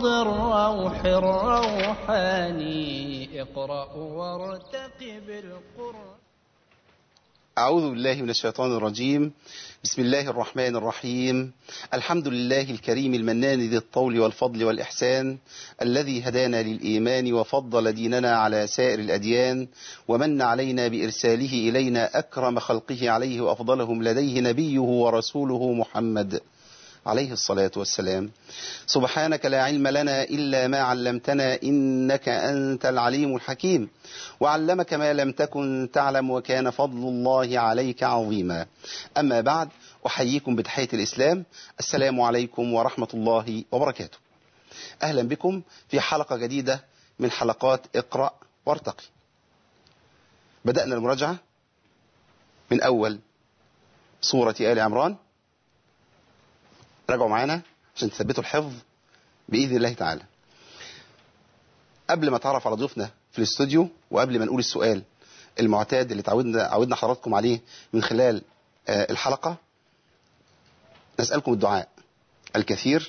فيض الروح الروحاني اقرأ وارتقب القرآن. أعوذ بالله من الشيطان الرجيم. بسم الله الرحمن الرحيم. الحمد لله الكريم المنان ذي الطول والفضل والإحسان، الذي هدانا للإيمان وفضل ديننا على سائر الأديان، ومن علينا بإرساله إلينا أكرم خلقه عليه وأفضلهم لديه نبيه ورسوله محمد عليه الصلاة والسلام. سبحانك لا علم لنا إلا ما علمتنا إنك أنت العليم الحكيم، وعلمك ما لم تكن تعلم، وكان فضل الله عليك عظيما. أما بعد، أحييكم بتحية الإسلام. السلام عليكم ورحمة الله وبركاته. أهلا بكم في حلقة جديدة من حلقات اقرأ وارتقي. بدأنا المراجعة من أول سورة آل عمران. راجعوا معانا عشان تثبتوا الحفظ بإذن الله تعالى. قبل ما تعرف على ضيوفنا في الاستوديو، وقبل ما نقول السؤال المعتاد اللي عودنا حضراتكم عليه من خلال الحلقة، نسألكم الدعاء الكثير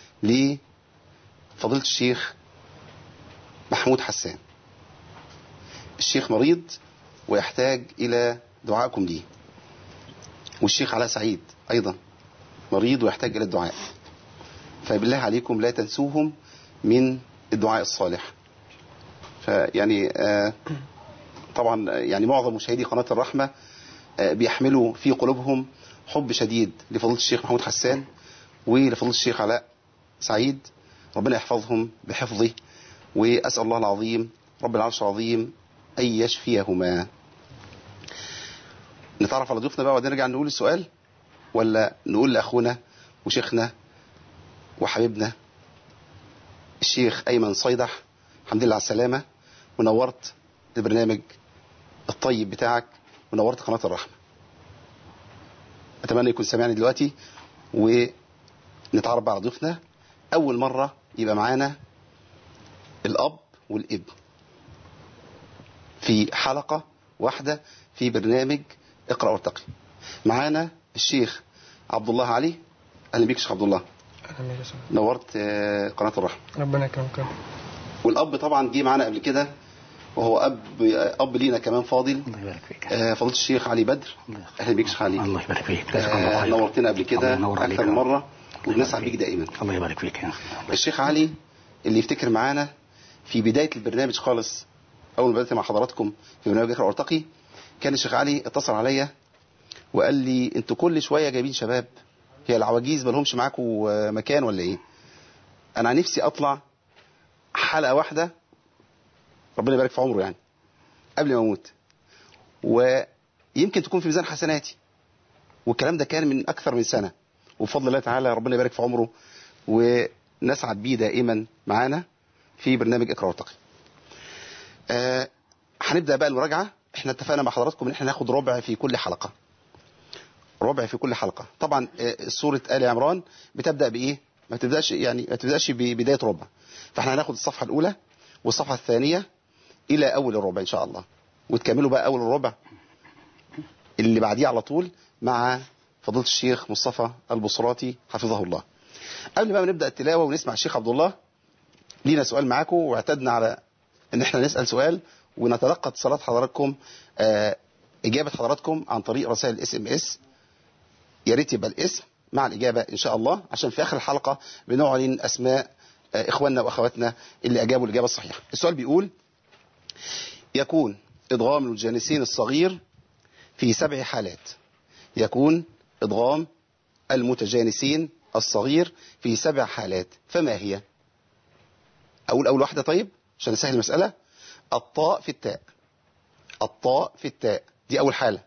لفضيلة الشيخ محمود حسان. الشيخ مريض ويحتاج إلى دعائكم ليه، والشيخ علاء سعيد أيضا مريض ويحتاج إلى الدعاء، فبالله عليكم لا تنسوهم من الدعاء الصالح. فيعني طبعا يعني معظم مشاهدي قناة الرحمة بيحملوا في قلوبهم حب شديد لفضيلة الشيخ محمود حسان ولفضيلة الشيخ علاء سعيد، ربنا يحفظهم بحفظه، وأسأل الله العظيم رب العرش العظيم أن يشفيهما. نتعرف على ضيوفنا بقى ونرجع نقول السؤال، ولا نقول لأخونا وشيخنا وحبيبنا الشيخ أيمن صيدح، الحمد لله على السلامة، ونورت البرنامج الطيب بتاعك ونورت قناة الرحمة. أتمنى يكون سامعني دلوقتي. ونتعرف على ضيوفنا. أول مرة يبقى معانا الأب والابن في حلقة واحدة في برنامج اقرأ وارتقي. معانا الشيخ عبد الله علي. أهلا بيك شيخ عبد الله. أهلا بيك. نورت قناة الرحمة. ربنا يكرمك. والأب طبعا جه معانا قبل كده، وهو أب لينا كمان فاضل. الله يبارك فيك. فضيلة الشيخ علي بدر. أهلا بيك شيخ علي. الله يبارك فيك. نورتنا قبل كده أكثر من مرة، وبنسعد بيك دائما. الله يبارك فيك. الشيخ علي اللي يفتكر معانا في بداية البرنامج خالص، أول ما بدأت مع حضراتكم في برنامج اقرأ وارتقي، كان الشيخ علي اتصل عليا وقال لي انتوا كل شوية جايبين شباب، هي العواجيز مالهمش معاكم مكان ولا ايه؟ انا نفسي اطلع حلقة واحدة، ربنا يبارك في عمره يعني، قبل ما اموت، ويمكن تكون في ميزان حسناتي. والكلام ده كان من اكثر من سنة، وبفضل الله تعالى ربنا يبارك في عمره ونسعد بيه دائما معانا في برنامج اقرأ وارتقي. هنبدأ بقى المراجعة. احنا اتفقنا مع حضراتكم ان احنا ناخد ربع في كل حلقة، ربع في كل حلقة. طبعا سورة آل عمران بتبدأ بإيه؟ ما تبدأش ببداية ربع، فاحنا هناخد الصفحة الأولى والصفحة الثانية إلى أول الربع إن شاء الله، وتكملوا بقى أول الربع اللي بعديه على طول مع فضيلة الشيخ مصطفى البصراتي حفظه الله. قبل ما نبدأ التلاوة ونسمع الشيخ عبد الله، لينا سؤال معاكم، واعتدنا على ان احنا نسأل سؤال ونتلقى اتصالات حضراتكم، إجابة حضراتكم عن طريق رسائل SMS. يا ريت يبقى الاسم مع الإجابة إن شاء الله، عشان في آخر الحلقة بنعلن أسماء إخواننا وأخواتنا اللي أجابوا الإجابة الصحيحة. السؤال بيقول: يكون إدغام المتجانسين الصغير في 7 حالات. يكون إدغام المتجانسين الصغير في 7 حالات، فما هي؟ أول واحدة طيب عشان نسهل المسألة: الطاء في التاء. الطاء في التاء دي أول حالة،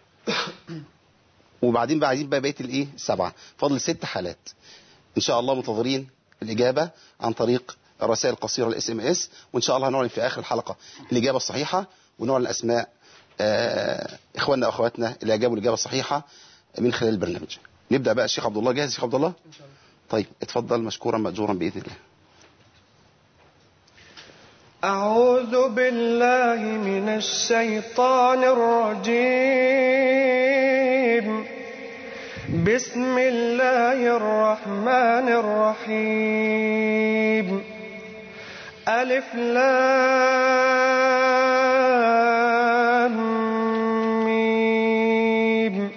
وبعدين بقى عايزين بقى بقيه الايه 7، فاضل 6 حالات. ان شاء الله منتظرين الاجابه عن طريق الرسائل القصيره الSMS، وان شاء الله هنعلن في اخر الحلقه الاجابه الصحيحه، ونعلن اسماء اخواننا واخواتنا اللي اجابوا الاجابه الصحيحه من خلال البرنامج. نبدا بقى. الشيخ عبد الله جاهز؟ الشيخ عبد الله ان شاء الله. طيب اتفضل مشكورا ماجورا باذن الله. أعوذ بالله من الشيطان الرجيم. بسم الله الرحمن الرحيم. ألف لام ميم.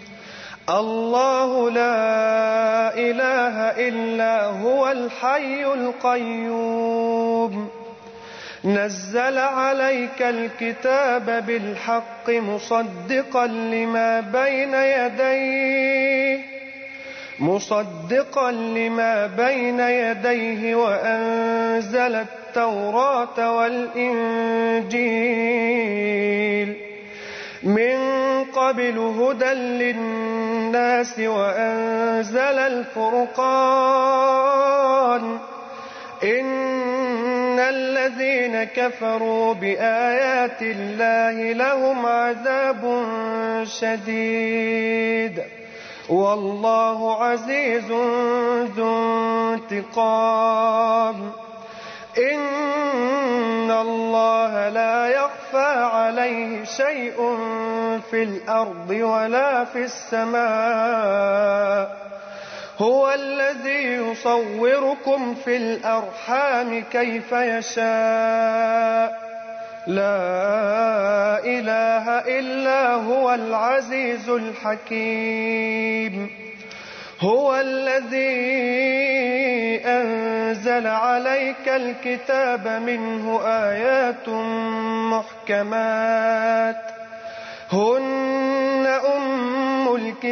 الله لا إله إلا هو الحي القيوم نزل عليك الكتاب بالحق مصدقا لما بين يديه وأنزل التوراة والإنجيل من قبل هدى للناس وأنزل الفرقان إن الذين كفروا بآيات الله لهم عذاب شديد والله عزيز ذو انتقام إن الله لا يخفى عليه شيء في الأرض ولا في السماء هو الذي يصوركم في الأرحام كيف يشاء لا إله إلا هو العزيز الحكيم هو الذي أنزل عليك الكتاب منه آيات محكمات هن أم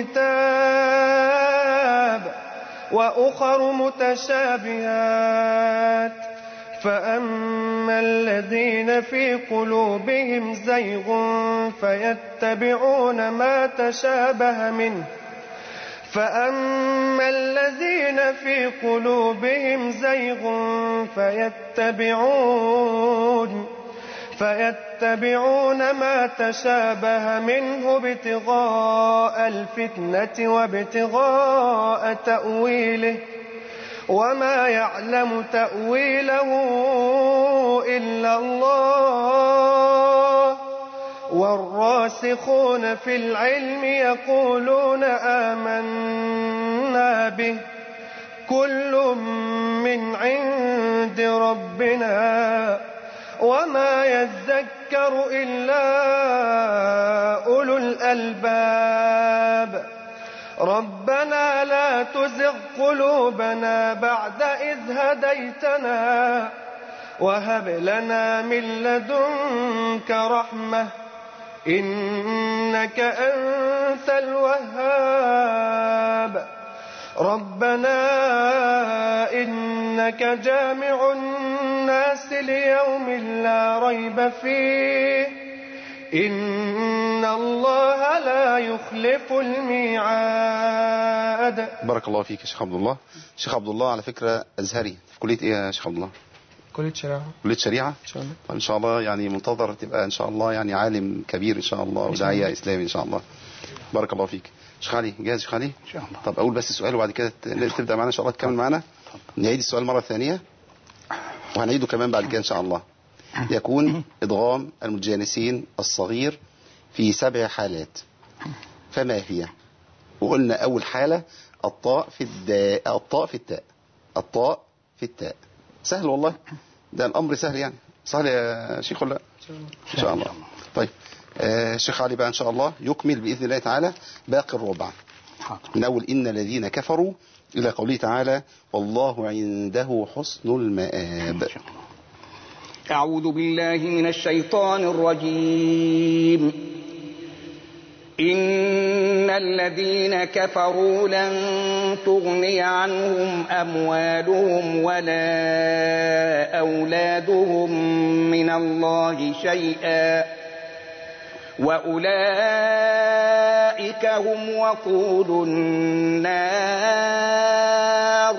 الكتاب وأخر متشابهات فأما الذين في قلوبهم زيغ فيتبعون ما تشابه منه ابتغاء الفتنة وابتغاء تأويله وما يعلم تأويله إلا الله والراسخون في العلم يقولون آمنا به كل من عند ربنا وما يذكر إلا أولو الألباب ربنا لا تزغ قلوبنا بعد إذ هديتنا وهب لنا من لدنك رحمة إنك أنت الوهاب ربنا إنك جامع الناس ليوم لا ريب فيه إن الله لا يخلف الميعاد. بارك الله فيك يا شيخ عبد الله. شيخ عبد الله على فكرة أزهري في كلية إيه يا شيخ عبد الله؟ كلية شريعة. كلية شريعة إن شاء الله. إن شاء الله يعني منتظر تبقى إن شاء الله يعني عالم كبير إن شاء الله وداعية إسلامي إن شاء الله. بارك الله فيك. شيخ علي جاهز شيخ علي؟ إن شاء الله. طب أقول بس السؤال وبعد كده تبدأ معنا إن شاء الله تكمل معنا. نعيد السؤال مرة ثانية وهنعيده كمان بعد كده إن شاء الله. يكون إدغام المتجانسين الصغير في 7 حالات فما هي؟ وقلنا أول حالة الطاء في التاء. سهل والله، ده الأمر سهل يعني. سهل يا شيخ ولا؟ إن شاء الله. طيب شيخ علي بقى إن شاء الله يكمل بإذن الله تعالى باقي الربع من أول إن الذين كفروا إلى قوله تعالى والله عنده حسن المآب. أعوذ بالله من الشيطان الرجيم. إن الذين كفروا لن تغني عنهم أموالهم ولا أولادهم من الله شيئا وأولئك هم وقود النار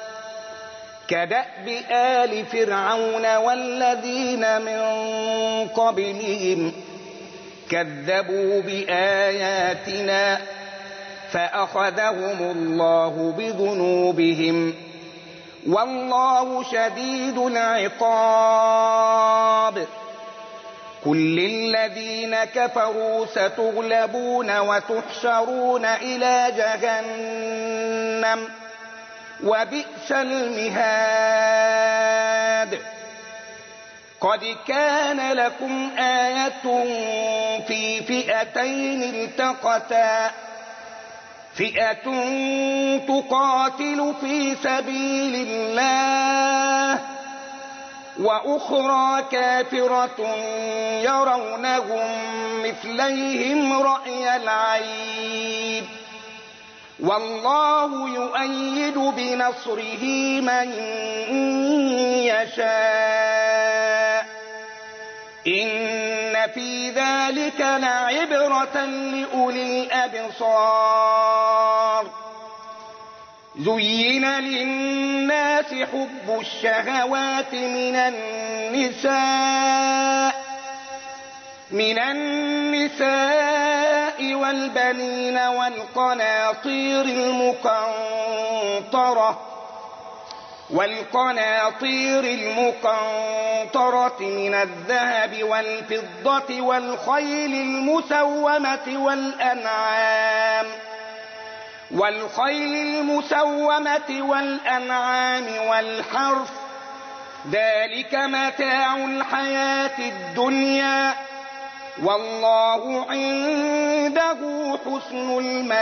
كدأب آل فرعون والذين من قبلهم كذبوا بآياتنا فأخذهم الله بذنوبهم والله شديد العقاب. كل الذين كفروا ستغلبون وتحشرون إلى جهنم وبئس المهاد. قد كان لكم آية في فئتين التقتا فئة تقاتل في سبيل الله وأخرى كافرة يرونهم مثليهم رأي العين والله يؤيد بنصره من يشاء إن في ذلك لعبرة لأولي الأبصار زين للناس حب الشهوات من النساء والبنين والقناطير المقنطرة من الذهب والفضة والخيل المسومة والأنعام والحرث ذلك متاع الحياة الدنيا والله عنده حسن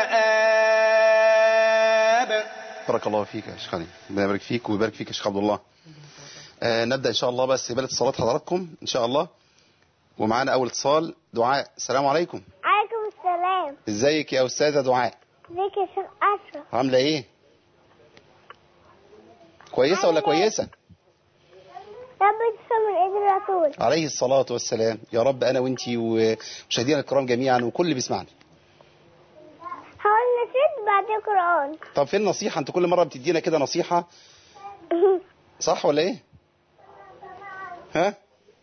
المآب. بارك الله فيك يا شيخ علي، ربنا يبارك فيك ويبارك فيك يا شيخ عبد الله. نبدأ إن شاء الله بس بلد اتصالات حضراتكم إن شاء الله، ومعانا أول اتصال. دعاء، السلام عليكم. عليكم السلام. ازيك يا أستاذة دعاء؟ ازيك يا شيخ أشرف؟ عاملة إيه؟ كويسة ولا كويسة؟ رب من إيد الرسول عليه الصلاة والسلام. يا رب أنا وإنتي ومشاهدينا الكرام جميعا وكل اللي بيسمعنا. هقول نشيد بعد القرآن. طب فين النصيحة؟ أنت كل مرة بتدينا كده نصيحة صح ولا إيه؟ ها؟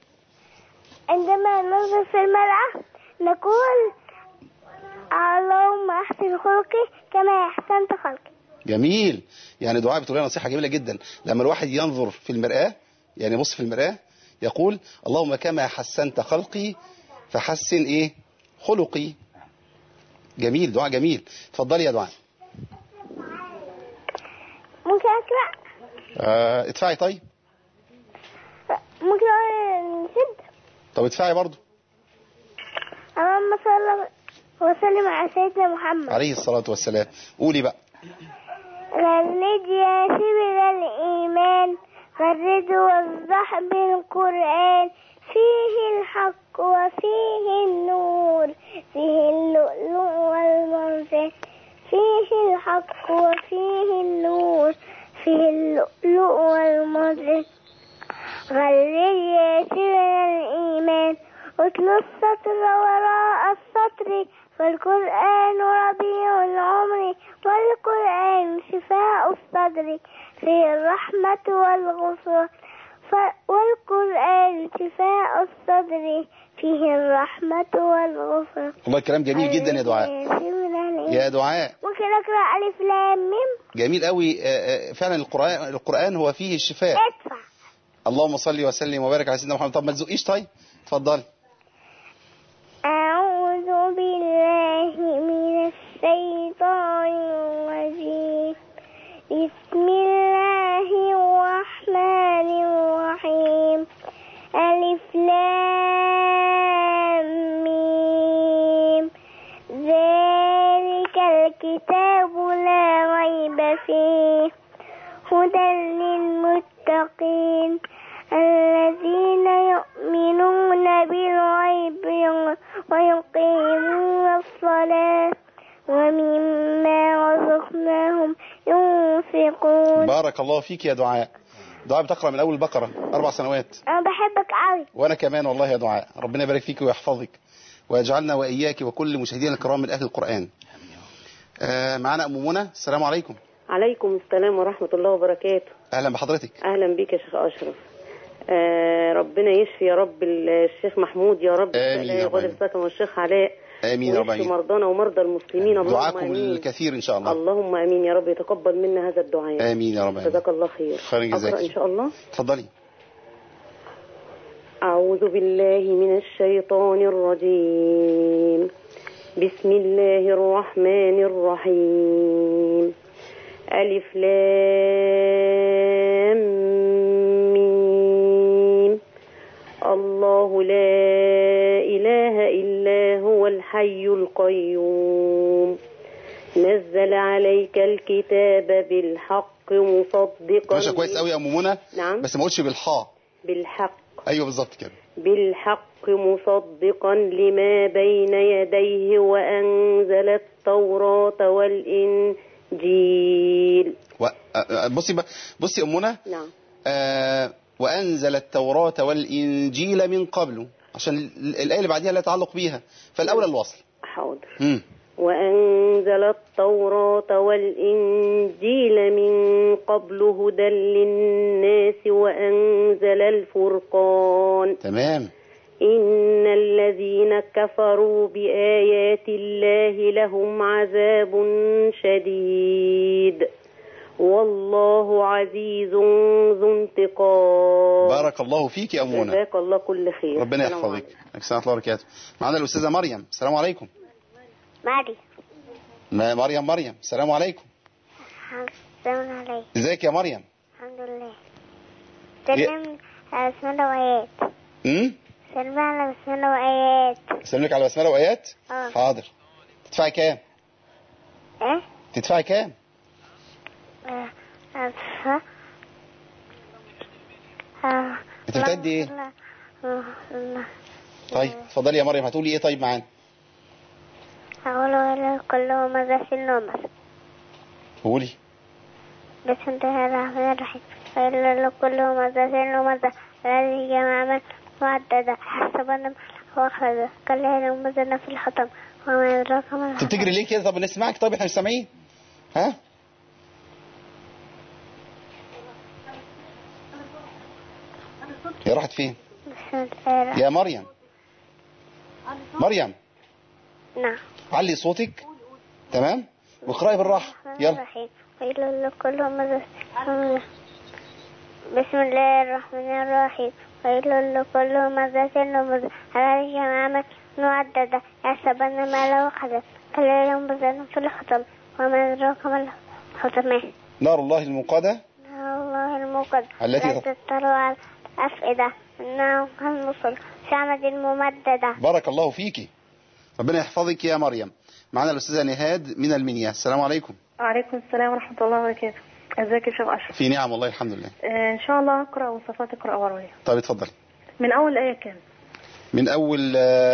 عندما ننظر في المرأة نقول اللهم أحسن خلقي كما أحسنت خلقي. جميل. يعني دعاء بتقول لنا نصيحة جميلة جدا. لما الواحد ينظر في المرآة، يعني يبص في المرآة يقول اللهم كما حسنت خلقي فحسن إيه؟ خلقي. جميل، دعاء جميل. اتفضلي يا دعاء. ممكن أقرأ؟ ادفعي. طيب ممكن نشد؟ طب ادفعي برضو. اللهم صل وسلم على سيدنا محمد عليه الصلاة والسلام. قولي بقى. غرد يا سبل الإيمان غرد واصدح بالقرآن فيه الحق وفيه النور فيه اللؤلؤ والمرجان فيه الحق وفيه النور فيه اللؤلؤ والمرجان غرد يا سبل الإيمان اتلو السطر وراء السطر فالقرآن ربيع العمر والقرآن شفاء الصدر فيه الرحمة والغفران والقرآن شفاء الصدر فيه الرحمة والغفران. والله كلام جميل جدا يا دعاء. يا دعاء ممكن أقرأ ألف لام ميم؟ جميل قوي. فعلا القرآن هو فيه الشفاء. ادفع. اللهم صل وسلم وبارك على سيدنا محمد. طب ما تزقيش. طيب اتفضلي. أعوذ بالله من الشيطان الرجيم بسم الله الرحمن الرحيم ألف لام ميم ذلك الكتاب لا ريب فيه هدى للمتقين الذين يؤمنون بالغيب ويقيمون الصلاة ومما رزقناهم ينفقون. بارك الله فيك يا دعاء. دعاء بتقرأ من أول البقرة 4 سنوات. أنا بحبك قوي. وأنا كمان والله يا دعاء. ربنا يبارك فيك ويحفظك ويجعلنا وإياك وكل مشاهدينا الكرام من أهل القرآن. معنا أم منى. السلام عليكم. عليكم السلام ورحمة الله وبركاته. أهلا بحضرتك. أهلا بك يا شيخ أشرف. ربنا يشفي يا رب الشيخ محمود يا رب. آمين يا رب. والشيخ علاء. آمين يا رب. ويشفي مرضانا ومرضى المسلمين. دعاكم الكثير إن شاء الله. اللهم آمين يا رب. يتقبل منا هذا الدعاء. آمين يا رب. جزاك الله خير. خير جزاك. أقرأ إن شاء الله. اتفضلي. أعوذ بالله من الشيطان الرجيم بسم الله الرحمن الرحيم ألف لام ميم الله لا إله إلا هو الحي القيوم نزل عليك الكتاب بالحق مصدقا ماشي كويس قوي يا ام منى. نعم. بس ما قلتش بالحاء. بالحق. ايوه بالظبط كده. بالحق مصدقا لما بين يديه وأنزل التوراة والإنجيل. بصي ام منى. نعم. وأنزل التوراة والإنجيل من قبله، عشان الآية اللي بعدها لا يتعلق بيها، فالأولى الوصل. حاضر. وأنزل التوراة والإنجيل من قبل هدى للناس وأنزل الفرقان. تمام. إن الذين كفروا بآيات الله لهم عذاب شديد والله عزيز ذو انتقام. بارك الله فيك يا أمونة. جزاك الله كل خير. ربنا يحفظك. السلام الله وبركاته. معنا الأستاذة مريم. السلام عليكم. مريم. السلام عليكم. السلام عليكم. ازيك يا مريم؟ الحمد لله. سلم على بسملة وآيات. سلم على بسملة وآيات. سلم لك على بسملة وآيات؟ حاضر. تدفعي كام؟ ايه؟ تدفعي كام؟ انت بتدي ايه؟ طيب اتفضلي يا مريم، هتقولي ايه طيب معانا؟ هقول كله ماذا في النوم. قولي. بسم الله الرحمن الرحيم. فإلا كله ماذا في النوم الذي جمع من وعدد حسبنا واخذ كلا يوم في الحطم وما يدراك ما الحطم. انت بتجري ليه كده؟ طب نسمعك. طيب احنا مش سامعين. ها؟ هي راحت فين؟ يا مريم. نعم. علي صوتك. تمام. واقرأي بالراحة. يلا. بسم الله الرحمن الرحيم. ويل لكل همزة لمزة الذي جمع من وعدد يحسبن ما له أخذ كلا ينبذن في الحطب وما أدراك ما الحطب. نار الله الموقدة. نار الله الموقدة التي تطلع على الأفئدة إنها كالنصر شعمة الممددة. بارك الله فيكي. ربنا يحفظك يا مريم. معنا الأستاذة نهاد من المنيا. السلام عليكم. وعليكم السلام ورحمة الله وبركاته. ازيك يا شيخ أشرف؟ في نعم والله الحمد لله. ان شاء الله اقرأ وصفات اقرأ ورايا. طيب اتفضل. من اول آية كام؟ من اول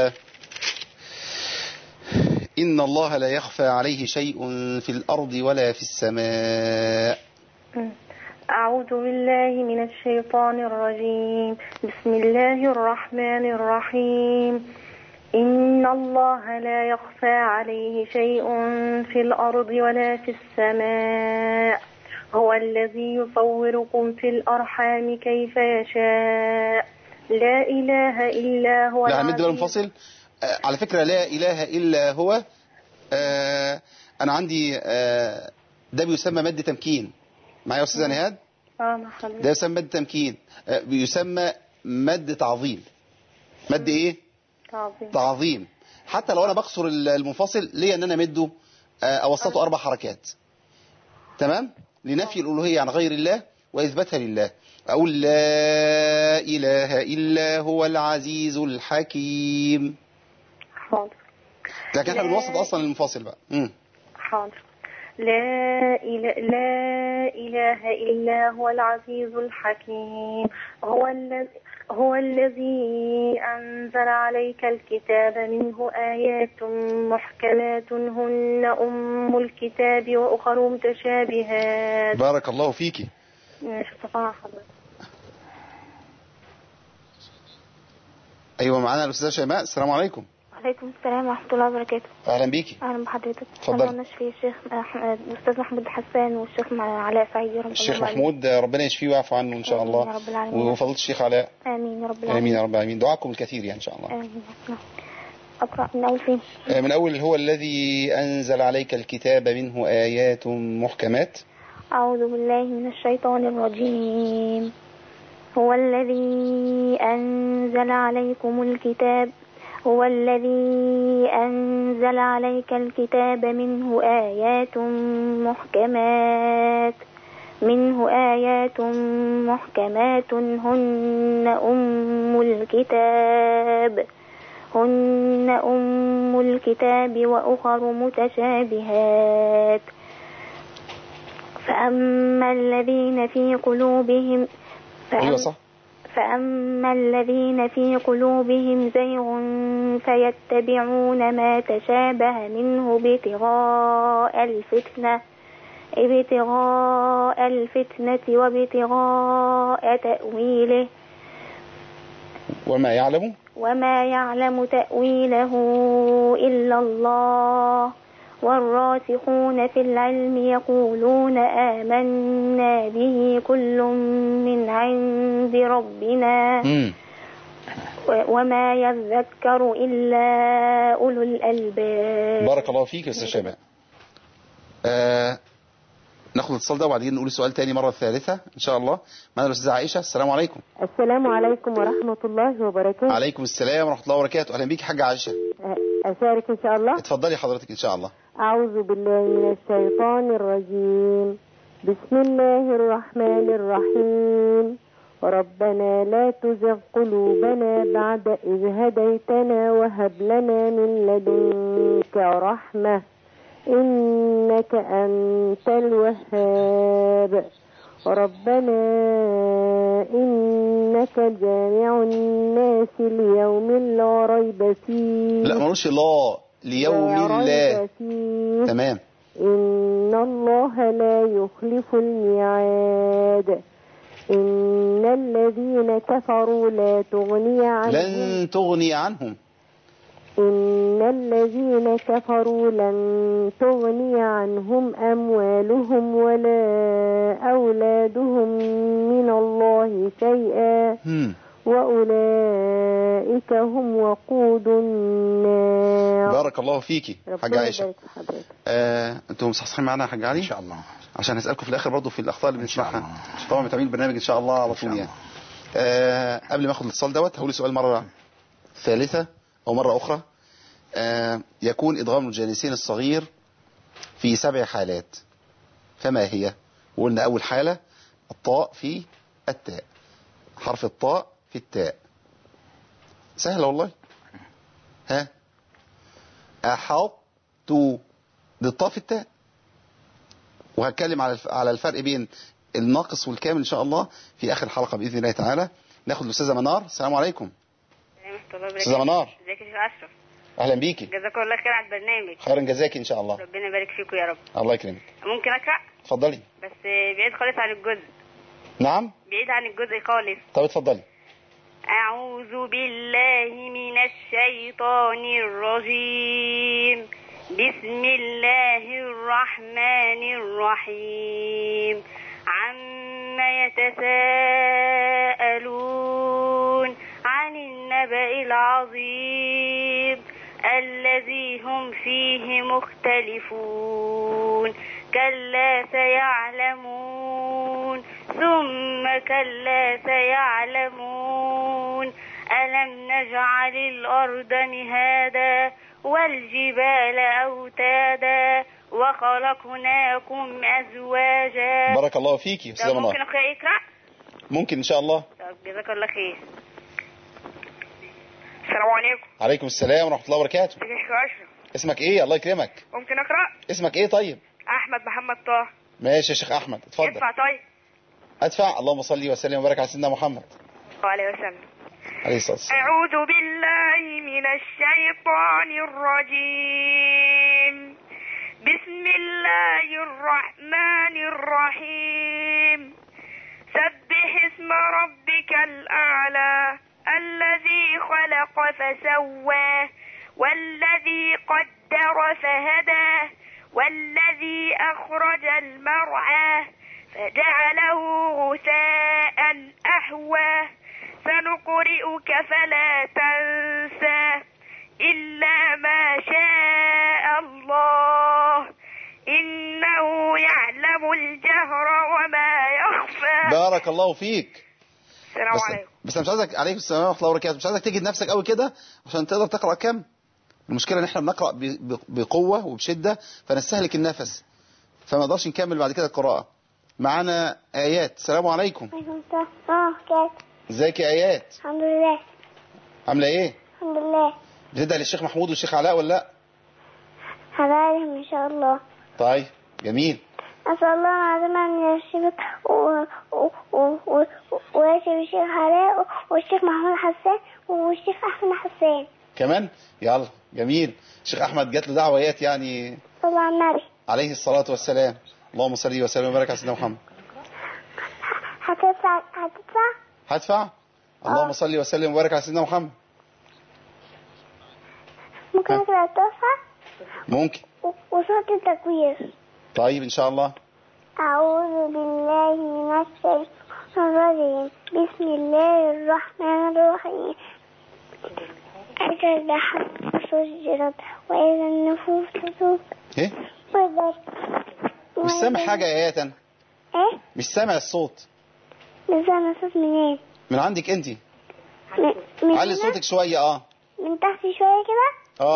إن الله لا يخفى عليه شيء في الأرض ولا في السماء. أعوذ بالله من الشيطان الرجيم. بسم الله الرحمن الرحيم. إن الله لا يخفى عليه شيء في الأرض ولا في السماء هو الذي يصوركم في الأرحام كيف يشاء لا إله إلا هو. لا هنمد بالمنفصل. على فكرة لا إله إلا هو. أنا عندي ده بيسمى مد تمكين. معايا يا أستاذة نهاد؟ ده يسمى مد تمكين. بيسمى مد تعظيم. مد إيه؟ تعظيم. حتى لو أنا بكسر المنفصل ليه أن أنا مده أوسطه 4 حركات. تمام؟ لنفي الألوهية عن غير الله وإثباتها لله. أقول لا إله إلا هو العزيز الحكيم. حاضر. لكن احنا بنوسط أصلا المنفصل بقى. حاضر. لا إله إلا هو العزيز الحكيم. هو الذي أنزل عليك الكتاب منه آيات محكمات هن أم الكتاب وأخر متشابهات. بارك الله فيكي. أيوة معنا الأستاذة شيماء. السلام عليكم. وعليكم السلام ورحمة الله وبركاته. أهلا بيكي. أهلا بحضرتك. اتفضل. أنا نشفي الشيخ الأستاذ محمود حسان والشيخ علاء سعيد. الشيخ محمود ربنا يشفيه ويعفو عنه إن شاء الله. يا رب العالمين. وفضيلة الشيخ علاء. آمين يا رب العالمين. آمين يا رب العالمين. دعاكم الكثير يعني إن شاء الله. آمين. أقرأ من أول فين؟ من أول هو الذي أنزل عليك الكتاب منه آيات محكمات. أعوذ بالله من الشيطان الرجيم. هو الذي أنزل عليكم الكتاب هو الذي أنزل عليك الكتاب منه آيات محكمات منه آيات محكمات هن أم الكتاب وأخر متشابهات فأما الذين في قلوبهم فأما الذين في قلوبهم زيغ فيتبعون ما تشابه منه ابتغاء الفتنة وابتغاء تأويله وما يعلم تأويله إلا الله والراسخون في العلم يقولون آمنا به كل من عند ربنا وما يذكر إلا أولو الألباب. بارك الله فيك يا أستاذ شيماء. ناخد الاتصال ده وبعدين نقول السؤال تاني مرة ثالثة إن شاء الله. معنا الأستاذة عائشة. السلام عليكم. السلام عليكم ورحمة الله وبركاته. عليكم السلام ورحمة الله وبركاته. أهلا بيك حاجة عائشة. أشارك إن شاء الله. اتفضلي حضرتك إن شاء الله. أعوذ بالله من الشيطان الرجيم. بسم الله الرحمن الرحيم. ربنا لا تزغ قلوبنا بعد إذ هديتنا وهب لنا من لدنك رحمة إنك أنت الوهاب. ربنا إنك جامع الناس ليوم لا ريب فيه. لا مالوش لا ليوم لا. تمام. إن الله لا يخلف الميعاد. إن الذين كفروا لا تغني عنهم لن تغني عنهم. إن الذين كفروا لن تغني عنهم أموالهم ولا أولادهم من الله شيئا وأولئك هم وقود النار. بارك الله فيكي حاجة عائشة. أنتم مصحصحين معنا يا حاجة علي؟ إن شاء الله. عشان هسألكم في الآخر برضو في الأخطاء اللي بنسمعها طبعا متابعين البرنامج إن شاء الله على طول يعني. قبل ما أخذ الاتصال دوت هقول سؤال مرة ثالثة أو مرة أخرى. يكون إدغام الجانسين الصغير في 7 حالات، فما هي؟ وقلنا أول حالة الطاء في التاء، حرف الطاء في التاء. سهلة والله. أحط دي الطاء في التاء. وهتكلم على الفرق بين الناقص والكامل إن شاء الله في آخر الحلقة بإذن الله تعالى. ناخد الأستاذة منار. السلام عليكم. أستاذة منار. ازيك يا شيخ أشرف؟ أهلا بيكي. جزاك الله خير على البرنامج. خيرا جزاكي إن شاء الله. ربنا يبارك فيكم يا رب. الله يكرمك. ممكن أقرأ؟ اتفضلي. بس بعيد خالص عن الجزء. نعم؟ بعيد عن الجزء خالص. طب اتفضلي. أعوذ بالله من الشيطان الرجيم. بسم الله الرحمن الرحيم. عما يتساءلون عن النبأ العظيم الذي هم فيه مختلفون. كلا سيعلمون ثم كلا سيعلمون. ألم نجعل الأرض مهادا والجبال أوتادا وخلقناكم أزواجا. بارك الله فيكي أستاذة منار. ممكن أقرأ؟ ممكن إن شاء الله. طب جزاك الله خير. السلام عليكم. عليكم السلام ورحمة الله وبركاته. ازيك يا أشرف؟ اسمك إيه؟ الله يكرمك. ممكن أقرأ؟ اسمك إيه طيب؟ أحمد محمد طه. ماشي يا شيخ أحمد اتفضل. ادفع طيب. أدفع. اللهم صل وسلم وبارك على سيدنا محمد وعليه وسلم. عليه الصلاة والسلام. أعوذ بالله من الشيطان الرجيم. بسم الله الرحمن الرحيم. سبح اسم ربك الأعلى الذي خلق فسوى والذي قدر فهدى والذي أخرج المرعى فجعله غثاء أحوى. سنقرئك فلا تنسى إلا ما شاء الله إنه يعلم الجهر وما يخفى. بارك الله فيك. السلام عليكم. بس مش عايزك عليكم السلام ورحمة الله وبركاته. مش عايزك تجد نفسك قوي كده عشان تقدر تقرأ كم. المشكلة ان احنا بنقرأ بقوة وبشدة فنستهلك النفس فما نقدرش نكمل بعد كده القراءة. معانا ايات. السلام عليكم. عليكم السلام. كيف؟ ازيك يا ايات؟ الحمد لله. عامله ايه؟ الحمد لله. بتدعي للشيخ محمود والشيخ علاء ولا لا؟ هدعيهم إن شاء الله. طيب جميل. أسأل الله العظيم أن يشفيك ويشفي الشيخ علاء والشيخ محمود حسان والشيخ أحمد حسان كمان. يلا جميل. الشيخ احمد جات له دعوه ايات يعني صلى على النبي عليه الصلاه والسلام. اللهم صل وسلم وبارك على سيدنا محمد. هتدفع هدفع. اللهم صل وسلم وبارك على سيدنا محمد. ممكن أقرأ التحفة ممكن. وصوت التكوير. طيب ان شاء الله. أعوذ بالله من الشيطان الرجيم. بسم الله الرحمن الرحيم. إذا البحر سجرت وإذا النفوس زوجت. ايه؟ مش سامع حاجه يا ايات انا. ايه؟ مش سامع الصوت. مش سامع الصوت منين؟ من عندك انت. من علي صوتك شويه. من تحت شوية كده.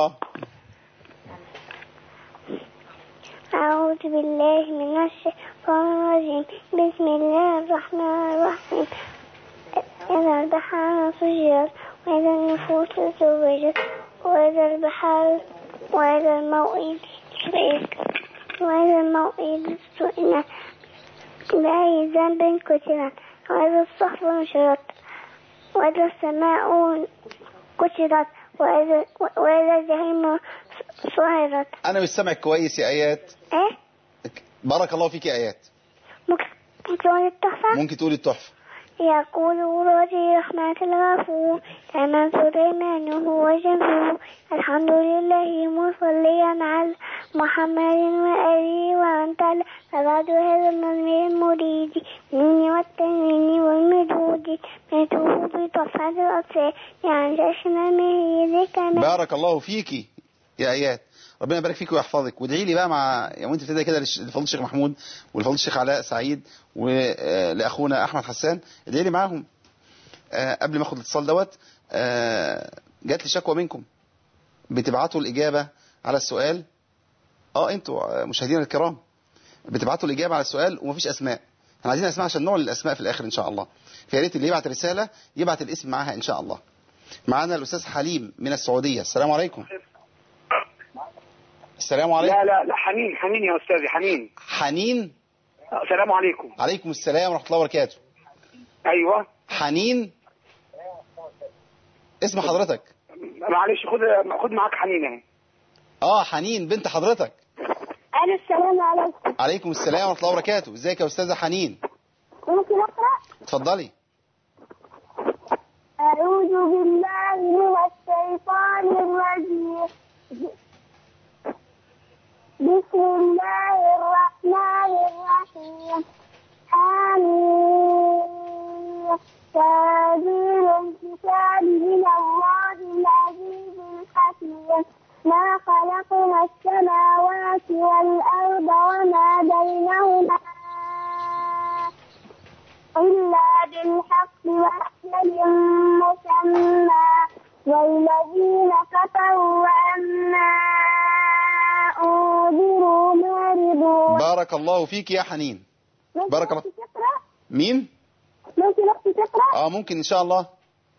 أعوذ بالله من الشيطان الرجيم. بسم الله الرحمن الرحيم. إذا البحر سجرت وإذا النفوس زوجت وإذا البحر وإذا الموئد سئلت وإذا الموئد سئلت بأي ذنب قتلت وإذا الصحف نشرت وإذا السماء كشطت وإذا الجحيم سعرت. انا مش سامعك كويس يا ايات. ايه؟ بارك الله فيك يا ايات. ممكن تقول التحفة؟ ممكن تقولي التحفه. يقول راجي رحمة الغفور كما سليمان هو جميل. الحمد لله مصليا على محمد وآله وأنت فبعد هذا النظم المريد مني والتنوين والمدود ميته بتحفة الأطفال يعني جشنا مهيد كما. بارك الله فيكي يا ايات. ربنا يبارك فيك ويحفظك. وادعي لي بقى مع وانت بتبدا كده لفضل الشيخ محمود ولفضل الشيخ علاء سعيد ولاخونا احمد حسان. ادعي لي معاهم. قبل ما اخد الاتصال دوت جات لي شكوى منكم بتبعتوا الاجابه على السؤال. انتوا مشاهدينا الكرام بتبعتوا الاجابه على السؤال ومفيش اسماء. احنا عايزين اسماء عشان نعلن الاسماء في الاخر ان شاء الله. فيا ريت اللي يبعت رساله يبعت الاسم معاها ان شاء الله. معانا الاستاذ حليم من السعوديه. السلام عليكم. السلام عليكم. لا حنين يا استاذي حنين. السلام عليكم. عليكم السلام ورحمه الله وبركاته. ايوه حنين. اسم حضرتك؟ معلش خد معاك حنين اهي. حنين بنت حضرتك. أنا السلام عليكم. عليكم السلام ورحمه الله وبركاته. ازيك يا استاذه حنين؟ ممكن أقرأ؟ اتفضلي. أعوذ بالله من الشيطان الرجيم. بسم الله الرحمن الرحيم. آمين. تنزيل الكتاب من الله العزيز الحكيم. ما خلقنا السماوات والأرض وما بينهما إلا بالحق وأجل مسمى والذين كفروا عما أنذروا معرضون. بارك الله فيك يا حنين. بارك الله. مين؟ ممكن أختي تقرأ؟ ممكن إن شاء الله.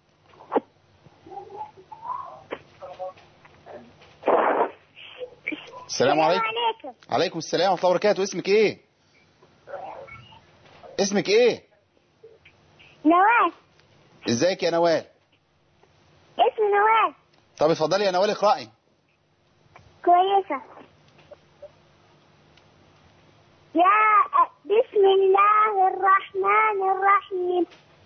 السلام عليكم. عليكم السلام ورحمة الله وبركاته. اسمك ايه؟ اسمك ايه؟ نوال. ازيك يا نوال؟ اسمي نوال. طب اتفضلي يا نوال اقرأي. كويسة. بسم الله الرحمن الرحيم.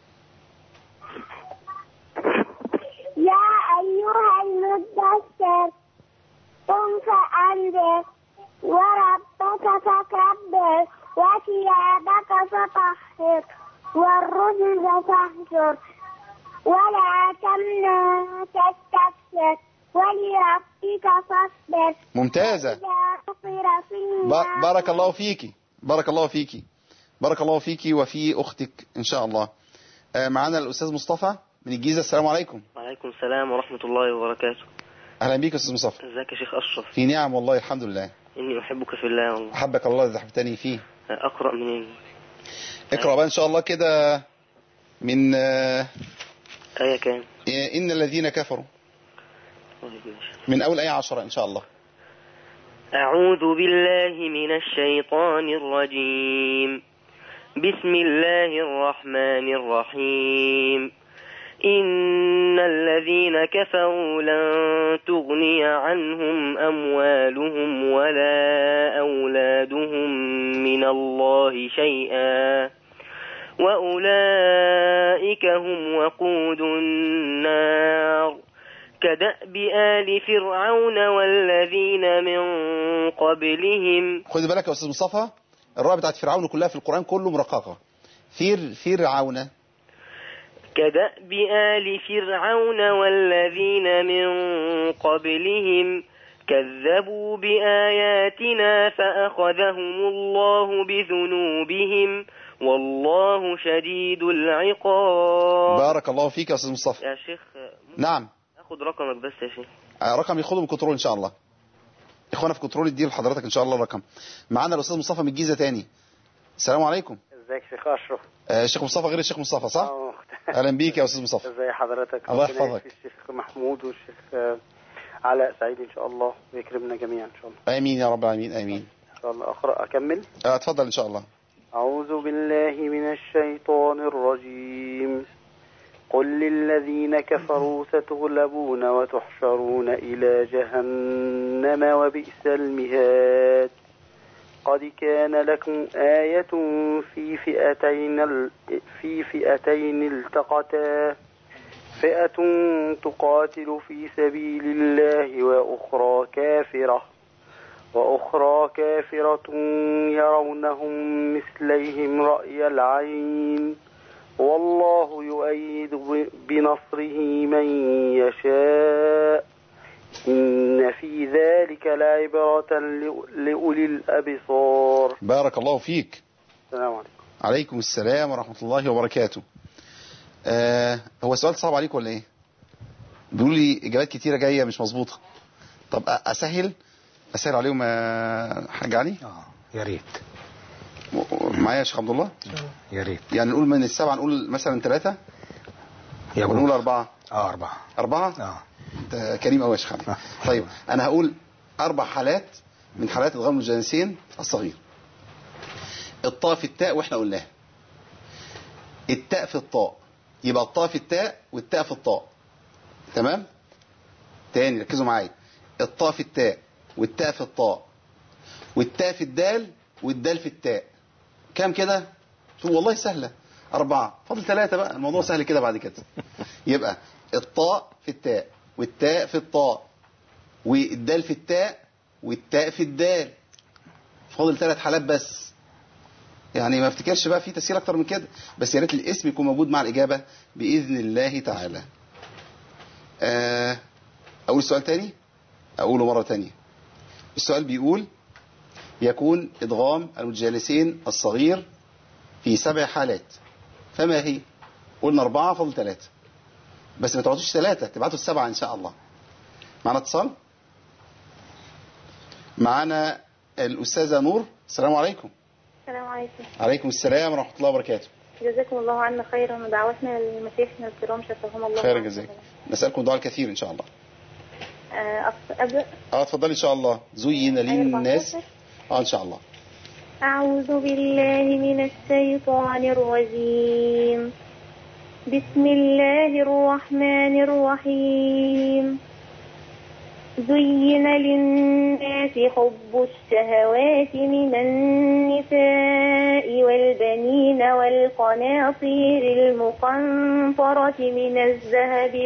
يا أيها المدثر قم فأنذر وربك فكبر وثيابك فطهر والرجل فاهجر ولا تمنن تستكثر ولربك فاصبر. ممتازة. بارك الله فيكي. بارك الله فيكي. بارك الله فيكي وفي أختك إن شاء الله. معنا الأستاذ مصطفى من الجيزة. السلام عليكم. وعليكم السلام ورحمة الله وبركاته. أهلا بيك يا أستاذ مصطفى. ازيك يا شيخ أشرف؟ في نعم والله الحمد لله. إني أحبك في الله والله. أحبك الله إذا أحببتني فيه. أقرأ منين؟ اقرأ بقى إن شاء الله كده من آية كام؟ إن الذين كفروا من أول آية 10 إن شاء الله. أعوذ بالله من الشيطان الرجيم. بسم الله الرحمن الرحيم. إن الذين كفروا لن تغني عنهم أموالهم ولا أولادهم من الله شيئا وأولئك هم وقود النار كدأب آل فرعون والذين من قبلهم. خد بالك يا أستاذ مصطفى، الراء بتاعت فرعون كلها في القرآن كله مرققة. فرعون كدأب آل فرعون والذين من قبلهم كذبوا بآياتنا فأخذهم الله بذنوبهم والله شديد العقاب. بارك الله فيك يا أستاذ مصطفى. يا شيخ نعم، أخذ رقمك بس يا شيخ. رقم ياخده من كنترول إن شاء الله. إخوانا في كنترول يدير لحضرتك إن شاء الله الرقم. معانا الأستاذ مصطفى من الجيزة تاني. السلام عليكم. ازيك شيخ أشرف؟ الشيخ مصطفى غير الشيخ مصطفى صح؟ أهلا بيك يا أستاذ مصطفى. ازي حضرتك؟ الله يحفظك. الشيخ محمود والشيخ علاء سعيد إن شاء الله ويكرمنا جميعا إن شاء الله. آمين يا رب العالمين آمين. إن شاء الله أقرأ أكمل؟ اتفضل إن شاء الله. أعوذ بالله من الشيطان الرجيم. قل للذين كفروا ستغلبون وتحشرون إلى جهنم وبئس المهاد. قد كان لكم آية في فئتين التقتا فئة تقاتل في سبيل الله وأخرى كافرة يرونهم مثليهم رأي العين والله يؤيد بنصره من يشاء إن في ذلك لعبرة لأولي الأبصار. بارك الله فيك. السلام عليكم. عليكم السلام ورحمة الله وبركاته. هو السؤال صعب عليك ولا ايه؟ بيقول لي إجابات كتيرة جاية مش مظبوطة. طب أسهل عليهم يا حاج علي؟ يا ريت. معايا يا شيخ عبد الله؟ يا ريت. يعني نقول من السبعة نقول مثلا 3 ونقول 4. 4 انت كريم قوي يا شيخ علي. طيب انا هقول 4 حالات من حالات الغم الجنسين الصغير. الطاء في التاء واحنا قلناها. التاء في الطاء يبقى الطاء في التاء والتاء في الطاء. تمام؟ تاني ركزوا معايا. الطاء في التاء والتاء في الطاء والتاء في الدال والدال في التاء. كام كده؟ والله سهلة. 4 فاضل 3 بقى، الموضوع سهل كده بعد كده. يبقى الطاء في التاء والتاء في الطاء والدال في التاء والتاء في الدال. فاضل 3 حالات بس. يعني ما افتكرش بقى في تسهيل اكتر من كده، بس يا ريت الاسم يكون موجود مع الإجابة بإذن الله تعالى. أقول السؤال تاني، أقوله مرة تانية. السؤال بيقول يكون إدغام المتجانسين الصغير في 7 حالات، فما هي؟ قلنا 4 فاضل 3، بس ما تبعتوش 3، تبعتوا 7 إن شاء الله. معنا اتصال؟ معنا الأستاذة نور. السلام عليكم. السلام عليكم. عليكم السلام ورحمة الله وبركاته. جزاكم الله عنا خيرا ودعوتنا لمسيحنا الكرام شفاهم الله. خير جزاك. نسألكم دعاء الكثير إن شاء الله. أبدأ؟ اتفضلي إن شاء الله. زين للناس. إن شاء الله. أعوذ بالله من الشيطان الرجيم. بسم الله الرحمن الرحيم. زين للناس حب الشهوات من النساء والبنين والقناطير المقنطرة من الذهب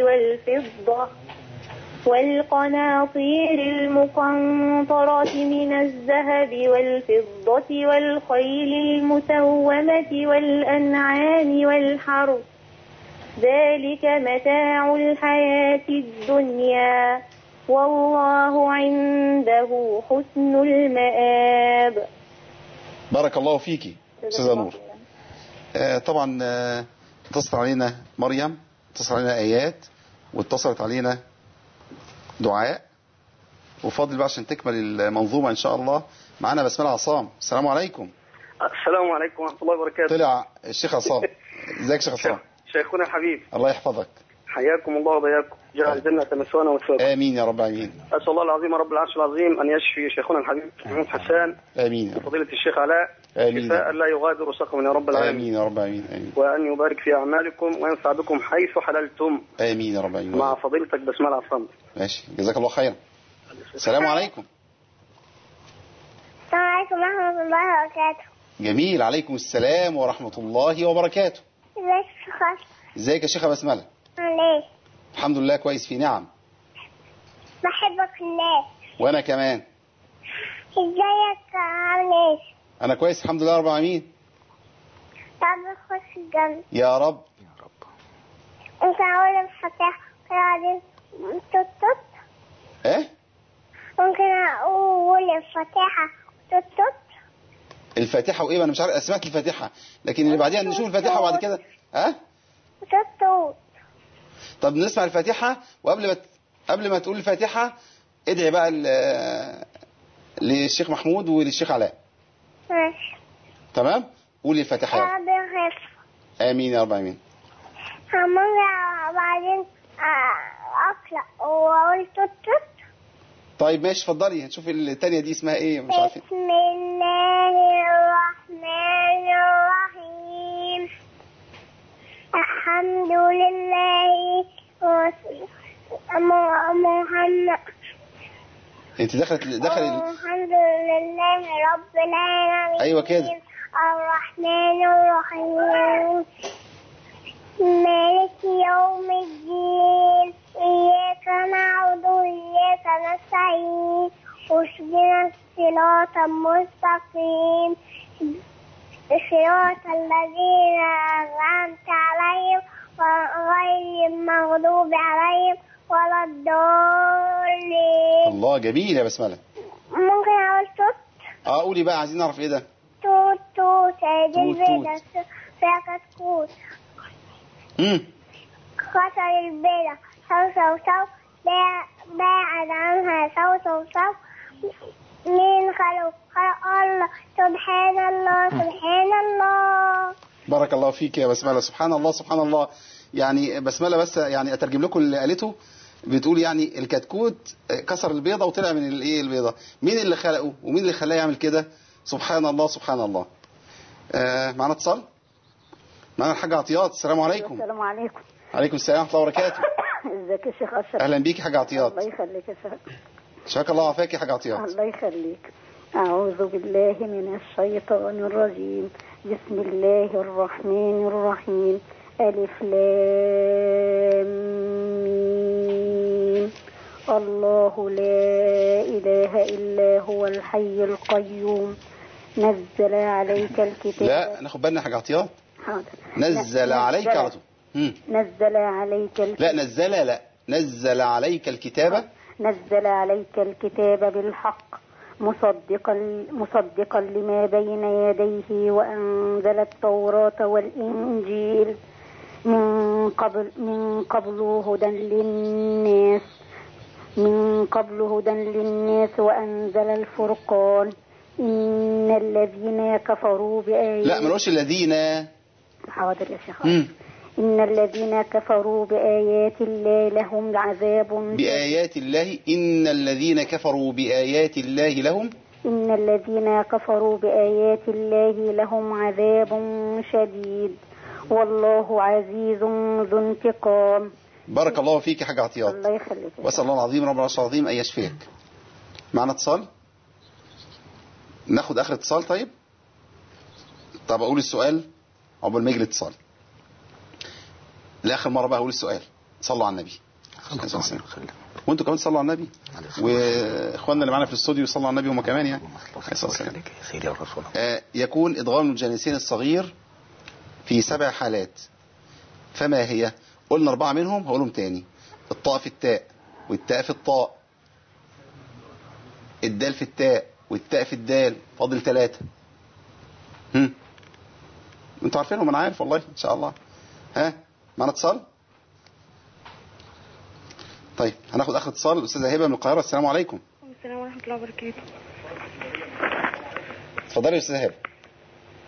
والفضة والخيل المسومة والأنعام والحرث ذلك متاع الحياة الدنيا والله عنده حسن المآب. بارك الله فيكي أستاذة نور. طبعا اتصلت علينا مريم، اتصلت علينا آيات، واتصلت علينا دعاء، وفاضل بقى عشان تكمل المنظومة إن شاء الله. معنا بسملة عصام. السلام عليكم. السلام عليكم ورحمة الله وبركاته. طلع الشيخ عصام. ازيك يا شيخ عصام؟ شيخنا الحبيب، الله يحفظك. حياكم الله وبياكم، جعل الجنة مثوانا ومثواكم. امين يا رب العالمين. اسال الله العظيم رب العرش العظيم ان يشفي شيخنا الحبيب محمود حسان. امين. وفضيلة الشيخ علاء. امين. شفاء لا يغادر سقما يا رب العالمين. امين يا رب العالمين. امين. وان يبارك في اعمالكم وينفع بكم حيث حللتم. امين يا رب العالمين. مع فضيلتك بسمة عصام. ماشي، جزاك الله خيرا. السلام عليكم. السلام عليكم ورحمة الله وبركاته. جميل، عليكم السلام ورحمة الله وبركاته. ازيك يا شيخ أشرف؟ ازيك يا شيخة بسملة؟ عامل ايه؟ الحمد لله كويس، في نعم. بحبك في الله. وانا كمان. ازيك عامل ايه؟ انا كويس الحمد لله رب العالمين. تعال نخش الجنة. يا رب. ممكن اقول الفاتحة قاعدين توت. ايه؟ ممكن اقول الفاتحة توت. الفاتحة وايه؟ انا مش عارف، سمعت الفاتحة لكن اللي بعديها نشوف الفاتحة وبعد كده توت. طب نسمع الفاتحة، قبل ما تقول الفاتحة ادعي بقى للشيخ محمود وللشيخ علاء. ماشي. تمام؟ قولي الفاتحة. يا رب يغفر. امين يا رب العالمين. ممكن بعدين اقرأ واقول توت. طيب ماشي، اتفضلي. هنشوف الثانية دي اسمها ايه، مش عارفين. بسم الله الرحمن الرحيم. الحمد لله محمد. انت دخلت الحمد لله رب العالمين. ايوه كده. الرحمن الرحيم مالك يوم الدين. إياك نعبد وإياك نستعين. اهدنا الصراط المستقيم صراط الذين أنعمت عليهم غير المغضوب عليهم ولا الضالين. الله، جميل يا بسملة. ممكن أقول توت؟ قولي بقى، عايزين نعرف ايه ده. توت هذه البيضة فيها كتكوت. كسر البيضة صو بعد عنها صو مين خلق الله. سبحان الله سبحان الله. بارك الله فيك يا بسملة. سبحان الله سبحان الله. يعني بسملة بس يعني اترجم لكم اللي قالته. بتقول يعني الكتكوت كسر البيضة وطلع من الايه البيضة. مين اللي خلقه ومين اللي خلاه يعمل كده؟ سبحان الله سبحان الله. معنا اتصال. معنا الحاج عطيات. السلام عليكم. السلام عليكم. عليكم السلام ورحمة الله وبركاته. ازيك يا شيخ أشرف؟ اهلا بيك يا حاج عطيات. الله يخليك يا شيخ. شكرا الله عافاك يا حاج عطيات. الله يخليك. أعوذ بالله من الشيطان الرجيم. بسم الله الرحمن الرحيم. ألف لام ميم. الله لا إله إلا هو الحي القيوم. نزل عليك الكتاب. لا ناخد بالنا يا حاج عطيات. حاضر. نزل عليك على طول. نزل عليك الكتاب. لا نزل عليك الكتاب. نزل عليك الكتاب بالحق مصدقا لما بين يديه وأنزل التوراة والإنجيل من قبل هدى للناس وأنزل الفرقان. إن الذين كفروا بآيات. لا ملوش الذين. حاضر يا شيخ. إن الذين كفروا بآيات الله لهم عذاب. بآيات الله. إن الذين كفروا بآيات الله لهم. إن الذين كفروا بآيات الله لهم عذاب شديد والله عزيز ذو انتقام. بارك الله فيك يا حاج عطيات. الله يخليك. واسأل الله العظيم رب العرش العظيم أن يشفيك. معنا اتصال. ناخد آخر اتصال. طب أقول السؤال عقبال ما يجي الاتصال. لآخر مرة بقى أقول السؤال. صلوا على النبي. وانتوا كمان صلوا على النبي. واخواننا اللي معانا في الاستوديو صلوا على النبي هم كمان يعني. يكون إدغام الجانسين الصغير في 7 حالات. فما هي؟ قلنا 4 منهم هقولهم تاني. الطاء في التاء والتاء في الطاء، الدال في التاء والتاء في الدال. فاضل 3. انتوا عارفينهم. انا عارف والله ان شاء الله. معنا اتصال. طيب هناخد اخر اتصال. الاستاذه هبه من القاهره. السلام عليكم. السلام ورحمه الله وبركاته. اتفضلي يا استاذه هبه.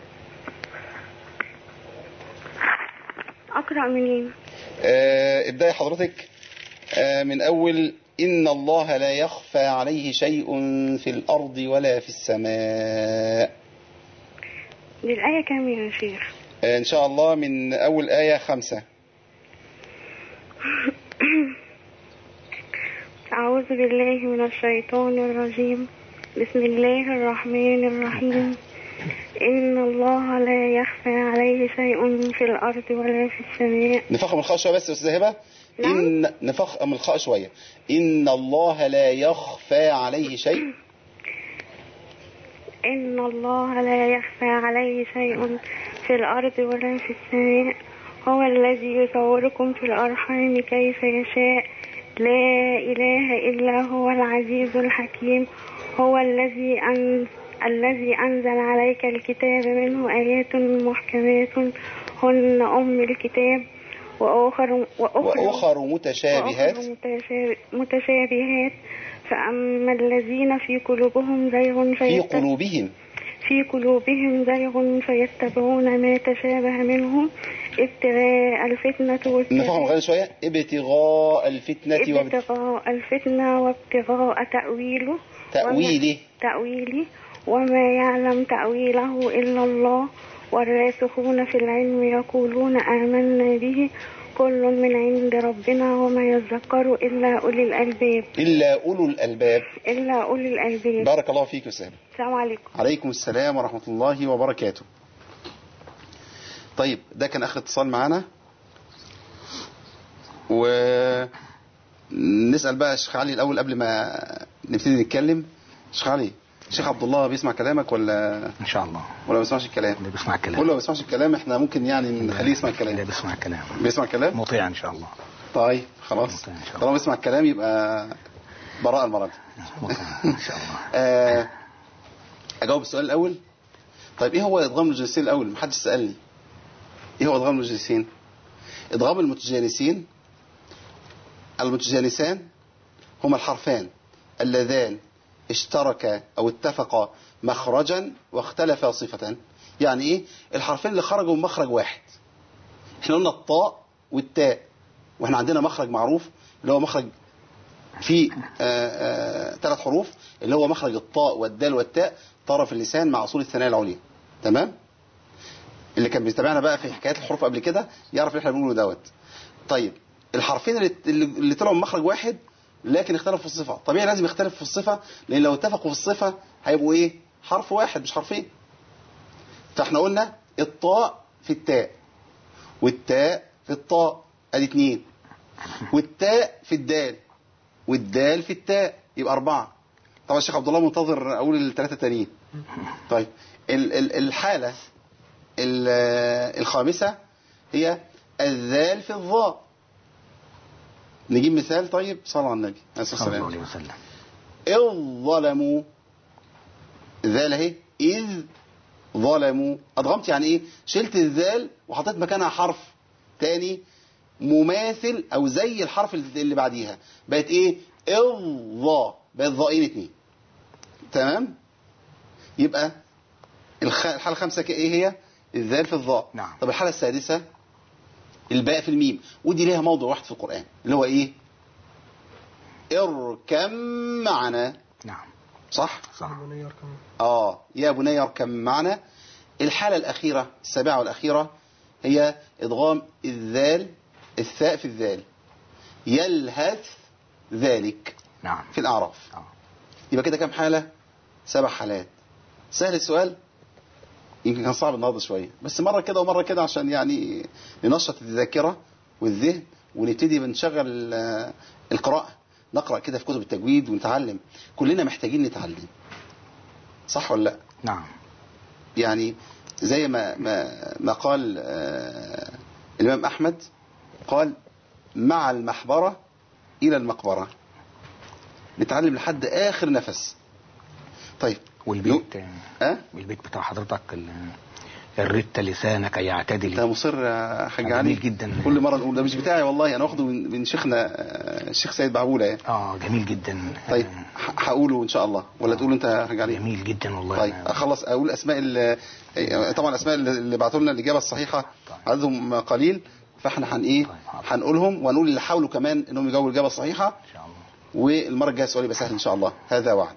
أقرأ منين؟ ابدأي حضرتك من أول إن الله لا يخفى عليه شيء في الأرض ولا في السماء. دي الآية كام يا شيخ؟ إن شاء الله من أول آية 5. أعوذ بالله من الشيطان الرجيم. بسم الله الرحمن الرحيم. إن الله لا يخفى عليه شيء في الأرض ولا في السماء. نفخم الخاء شوية بس يا أستاذة هبة. إن نفخم الخاء شوية. إن الله لا يخفى عليه شيء. إن الله لا يخفى عليه شيء في الأرض ولا في السماء. هو الذي يصوركم في الأرحام كيف يشاء. لا إله إلا هو العزيز الحكيم. هو الذي أنزل عليك الكتاب منه آيات محكمات هن أم الكتاب وأخر متشابهات فأما الذين في قلوبهم زيغ فيتبعون ما تشابه منه ابتغاء الفتنة نفهم غير شوية. ابتغاء الفتنة وابتغاء تأويله وما يعلم تأويله إلا الله والراسخون في العلم يقولون آمنا به كل من عند ربنا وما يذكر إلا أولي الألباب. بارك الله فيك يا سهل. السلام عليكم. عليكم السلام ورحمة الله وبركاته. طيب ده كان آخر اتصال معنا، ونسأل بقى الشيخ علي الأول قبل ما نبتدي نتكلم. الشيخ علي، الشيخ عبد الله بيسمع كلامك ولا ان شاء الله ولا ما بيسمعش الكلام؟ بيسمع الكلام. ولا ما بيسمعش الكلام احنا ممكن يعني نخليه يسمع الكلام. لا بيسمع الكلام. بيسمع الكلام مطيع ان شاء الله. طيب خلاص طالما بيسمع الكلام يبقى براءة المرض ان شاء الله. اجاوب السؤال الاول. طيب ايه هو ادغام المتجانسين الاول؟ محدش سألني ايه هو ادغام المتجانسين. ادغام المتجانسان هما الحرفان اللذان اشترك او اتفقا مخرجا واختلفا صفة. يعني ايه الحرفين اللي خرجوا من مخرج واحد؟ احنا قلنا الطاء والتاء، واحنا عندنا مخرج معروف اللي هو مخرج فيه 3 حروف اللي هو مخرج الطاء والدال والتاء طرف اللسان مع اصول الثنايا العليا. تمام؟ اللي كان بيتابعنا بقى في حكايات الحروف قبل كده يعرف اللي احنا بنقوله دوت. طيب الحرفين اللي طلعوا من مخرج واحد لكن اختلفوا في الصفة، طبيعي لازم يختلف في الصفة، لان لو اتفقوا في الصفة هيبقوا ايه؟ حرف واحد مش حرفين. فاحنا قلنا الطاء في التاء والتاء في الطاء ادي 2، والتاء في الدال والدال في التاء يبقى 4. طبعا الشيخ عبد الله منتظر اقول ال3 تانيين. طيب الحالة الخامسة هي الذال في الظاء. نجيب مثال. طيب صلى على النبي صلى الله عليه وسلم. إذ ظلموا، ذال اهي، إذ ظلموا أضغمت يعني إيه؟ شلت الذال وحطيت مكانها حرف تاني مماثل أو زي الحرف اللي بعديها، بقت إيه؟ إظ، بقت ظائين 2. تمام؟ يبقى الحالة الخامسة إيه هي؟ الذال في الظاء. نعم. طب الحالة السادسة الباء في الميم، ودي ليها موضوع واحد في القرآن اللي هو ايه؟ اركم معنا. نعم صح؟ يا بني اركم معنا. الحالة الأخيرة السابعة والأخيرة هي إدغام الثاء في الذال، يلهث ذلك. نعم. في الأعراف. يبقى كده كام حالة؟ 7 حالات. سهل السؤال؟ يمكن كان صعب النهارده شوية، بس مرة كده ومرة كده عشان يعني ننشط الذاكرة والذهن، ونبتدي بنشغل القراءة، نقرأ كده في كتب التجويد ونتعلم. كلنا محتاجين نتعلم، صح ولا لا؟ نعم. يعني زي ما قال الإمام أحمد، قال مع المحبرة إلى المقبرة، نتعلم لحد آخر نفس. طيب والبيت البيت بتاع حضرتك الرت لسانك يعتدل. انت مصر يا حاج علي جدا. كل مره نقول ده مش بتاعي والله، انا واخده من شيخنا الشيخ سيد بعبوله يعني. جميل جدا. طيب هقوله ان شاء الله ولا تقول انت يا حاج علي؟ جميل جدا والله. طيب اخلص اقول اسماء طبعا الاسماء اللي بعتوا لنا الاجابه الصحيحه عددهم قليل، فاحنا هنقولهم ونقول اللي حاولوا كمان انهم يجاوبوا الاجابه الصحيحه ان شاء الله، والمره الجايه السؤال يبقى سهل ان شاء الله، هذا وعد.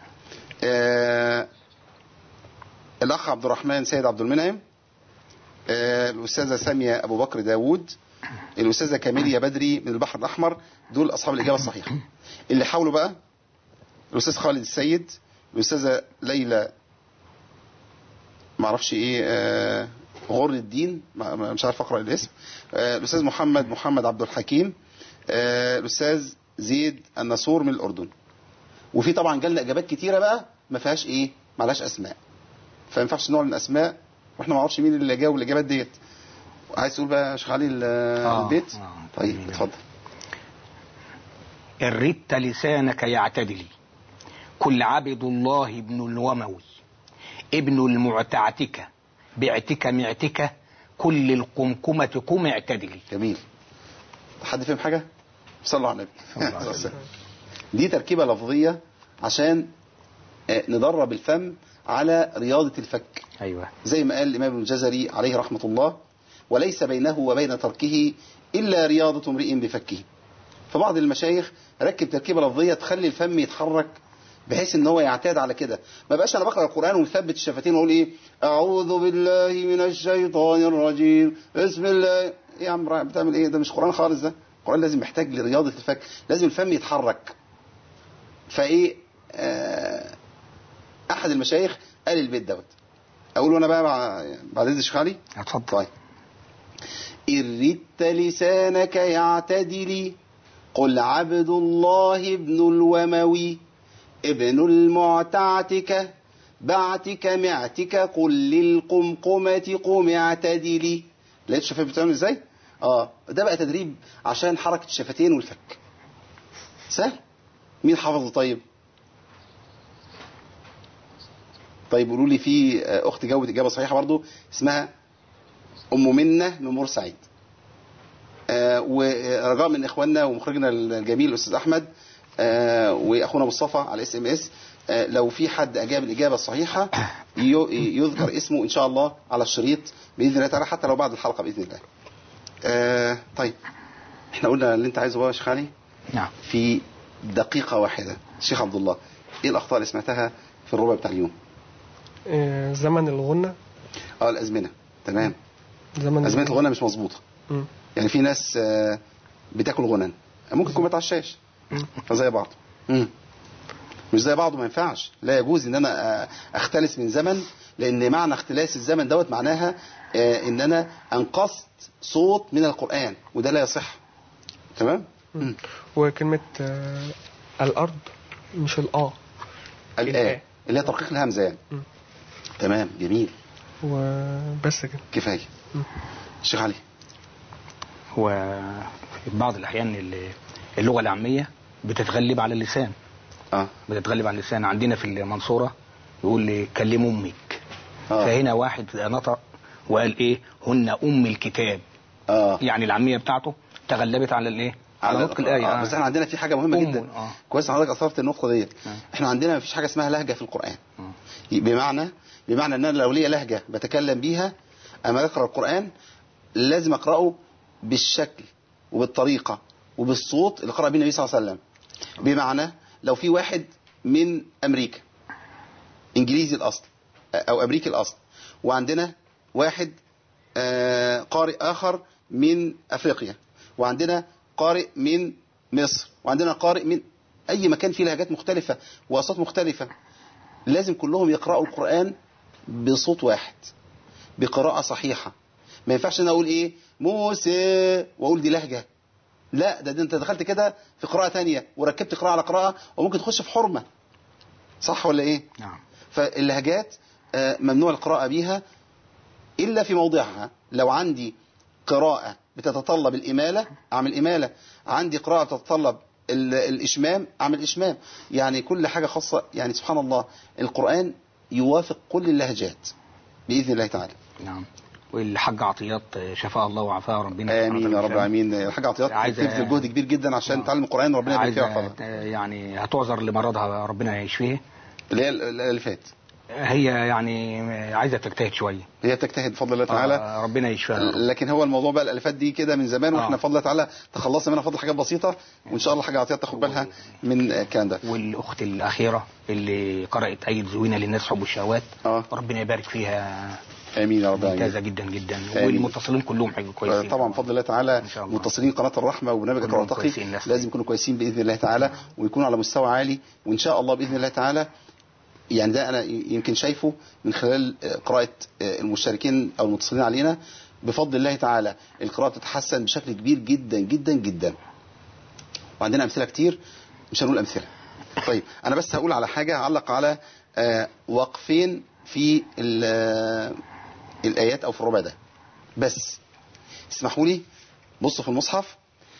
الاخ عبد الرحمن سيد عبد المنعم، الاستاذه ساميه ابو بكر داوود، الاستاذه كاميليا بدري من البحر الاحمر، دول اصحاب الاجابه الصحيحه. اللي حاولوا بقى الاستاذ خالد السيد، الاستاذه ليلى ما اعرفش ايه غر الدين، مش عارف اقرا الاسم، الاستاذ محمد عبد الحكيم، الاستاذ زيد النصور من الاردن. وفي طبعا جالنا اجابات كتيره بقى ما فيهاش ما لهاش اسماء، فما ينفعش نعلن اسماء واحنا ما نعرفش مين اللي جاوب الاجابات ديت. عايز تقول بقى يا شيخ علي البيت؟ طيب اتفضل. الرت لسانك يعتدلي، كل عبد الله ابن الوموي، ابن المعتعتك بعتك معتك، كل القمقمة قم اعتدلي. جميل. حد فهم حاجة؟ صلوا على النبي. دي تركيبة لفظية عشان ندرب الفم على رياضة الفك. أيوة. زي ما قال الإمام الجزري عليه رحمة الله: وليس بينه وبين تركه إلا رياضة امرئ بفكه. فبعض المشايخ ركب تركيبة لفظية تخلي الفم يتحرك بحيث ان هو يعتاد على كده. ما بقاش انا بقرأ القرآن ومثبت الشفتين واقول اعوذ بالله من الشيطان الرجيم بسم الله. يا عم بتعمل ايه؟ ده مش قرآن خالص. ده القرآن لازم محتاج لرياضة الفك، لازم الفم يتحرك. احد المشايخ قال البيت دوت، اقول انا بقى بعد اذن الشيخ علي. اتفضل. طيب. إردت لسانك يعتدلي، قل عبد الله ابن الوموي، ابن المعتعتك بعتك معتك، قل للقمقمة قم اعتدلي. لقيت الشفايف بتعمل ازاي؟ ده بقى تدريب عشان حركة الشفتين والفك. سهل. مين حافظه؟ طيب قولوا لي. في اخت جاوبت اجابه صحيحه برضو، اسمها ام منه من بورسعيد. ورجاء من اخواننا ومخرجنا الجميل الاستاذ احمد واخونا مصطفى على SMS، لو في حد اجاب الاجابه الصحيحه يذكر اسمه ان شاء الله على الشريط باذن الله تعالى، حتى لو بعد الحلقه باذن الله. طيب احنا قلنا اللي انت عايزه بقى يا شيخ علي. نعم. في دقيقه واحده الشيخ عبد الله، ايه الاخطاء اللي سمعتها في الربع بتاع اليوم؟ زمن الغنى. الازمنه. تمام. ازمنه الغنى مش مظبوطه. يعني في ناس بتاكل غنى، ممكن تكون ما تعشاش، فزي بعض. مش زي بعضه، ما ينفعش. لا يجوز ان انا اختلس من زمن، لان معنى اختلاس الزمن دوت معناها ان انا انقصت صوت من القرآن، وده لا يصح. تمام. وكلمة الارض مش الآ اللي هي ترقيق الهمزة يعني. تمام. جميل. وبس كده كفاية. الشيخ علي. هو في بعض الأحيان اللغة العامية بتتغلب على اللسان. بتتغلب على اللسان. عندنا في المنصورة يقول لي كلم أمك. فهنا واحد نطق وقال هن أم الكتاب. يعني العامية بتاعته تغلبت على على نطق الآية. بس احنا عندنا في حاجة مهمة جدا. كويس حضرتك أثرت النقطة ديت. احنا عندنا ما فيش حاجة اسمها لهجة في القرآن. بمعنى ان انا لو ليا لهجة بتكلم بيها اما اقرأ القرآن لازم اقرأه بالشكل وبالطريقة وبالصوت اللي قرأ به النبي صلى الله عليه وسلم. بمعنى لو في واحد من امريكا انجليزي الاصل او امريكي الاصل، وعندنا واحد قارئ اخر من افريقيا، وعندنا قارئ من مصر، وعندنا قارئ من اي مكان فيه لهجات مختلفة واصوات مختلفة، لازم كلهم يقرأوا القرآن بصوت واحد بقراءة صحيحة. ما ينفعش انا اقول موسى واقول دي لهجة. لا، ده انت دخلت كده في قراءة تانية وركبت قراءة على قراءة وممكن تخش في حرمة. صح ولا ايه؟ نعم. فاللهجات ممنوع القراءة بيها إلا في موضعها. لو عندي قراءة بتتطلب الإمالة أعمل إمالة، عندي قراءة بتتطلب الإشمام أعمل إشمام. يعني كل حاجة خاصة. يعني سبحان الله القرآن يوافق كل اللهجات بإذن الله تعالى. نعم. والحاج عطيات شفاء الله وعافاها ربنا. آمين يا رب العالمين. الحاج عطيات بتبذل جهد كبير جدا عشان تعلم القرآن، ربنا يبارك فيها ويحفظها. يعني هتعذر لمرضها ربنا يشفيه. اللي فات هي يعني عايزه تجتهد شويه. هي بتجتهد بفضل الله تعالى. ربنا يشفيها. لكن هو الموضوع بقى الالفات دي كده من زمان، واحنا بفضل الله تعالى تخلصنا منها فضل حاجات بسيطه، وان شاء الله حاجه عطيه تاخد بالها من الكلام ده. والاخت الاخيره اللي قرات ايه زوينه للناس حب الشهوات، ربنا يبارك فيها. امين يا رب. ممتازه جدا جدا. والمتصلين كلهم حاجه كويسين طبعا بفضل الله تعالى. متصلين قناه الرحمه وبرنامج الراتقي لازم يكونوا كويسين باذن الله تعالى، ويكونوا على مستوى عالي، وان شاء الله باذن الله تعالى. يعني ده انا يمكن شايفه من خلال قراءه المشتركين او المتصلين علينا، بفضل الله تعالى القراءه تتحسن بشكل كبير جدا جدا جدا. وعندنا امثله كتير، مش هنقول امثله. طيب انا بس هقول على حاجه، اعلق على وقفين في الايات او في الربع ده بس. اسمحوا لي، بصوا في المصحف.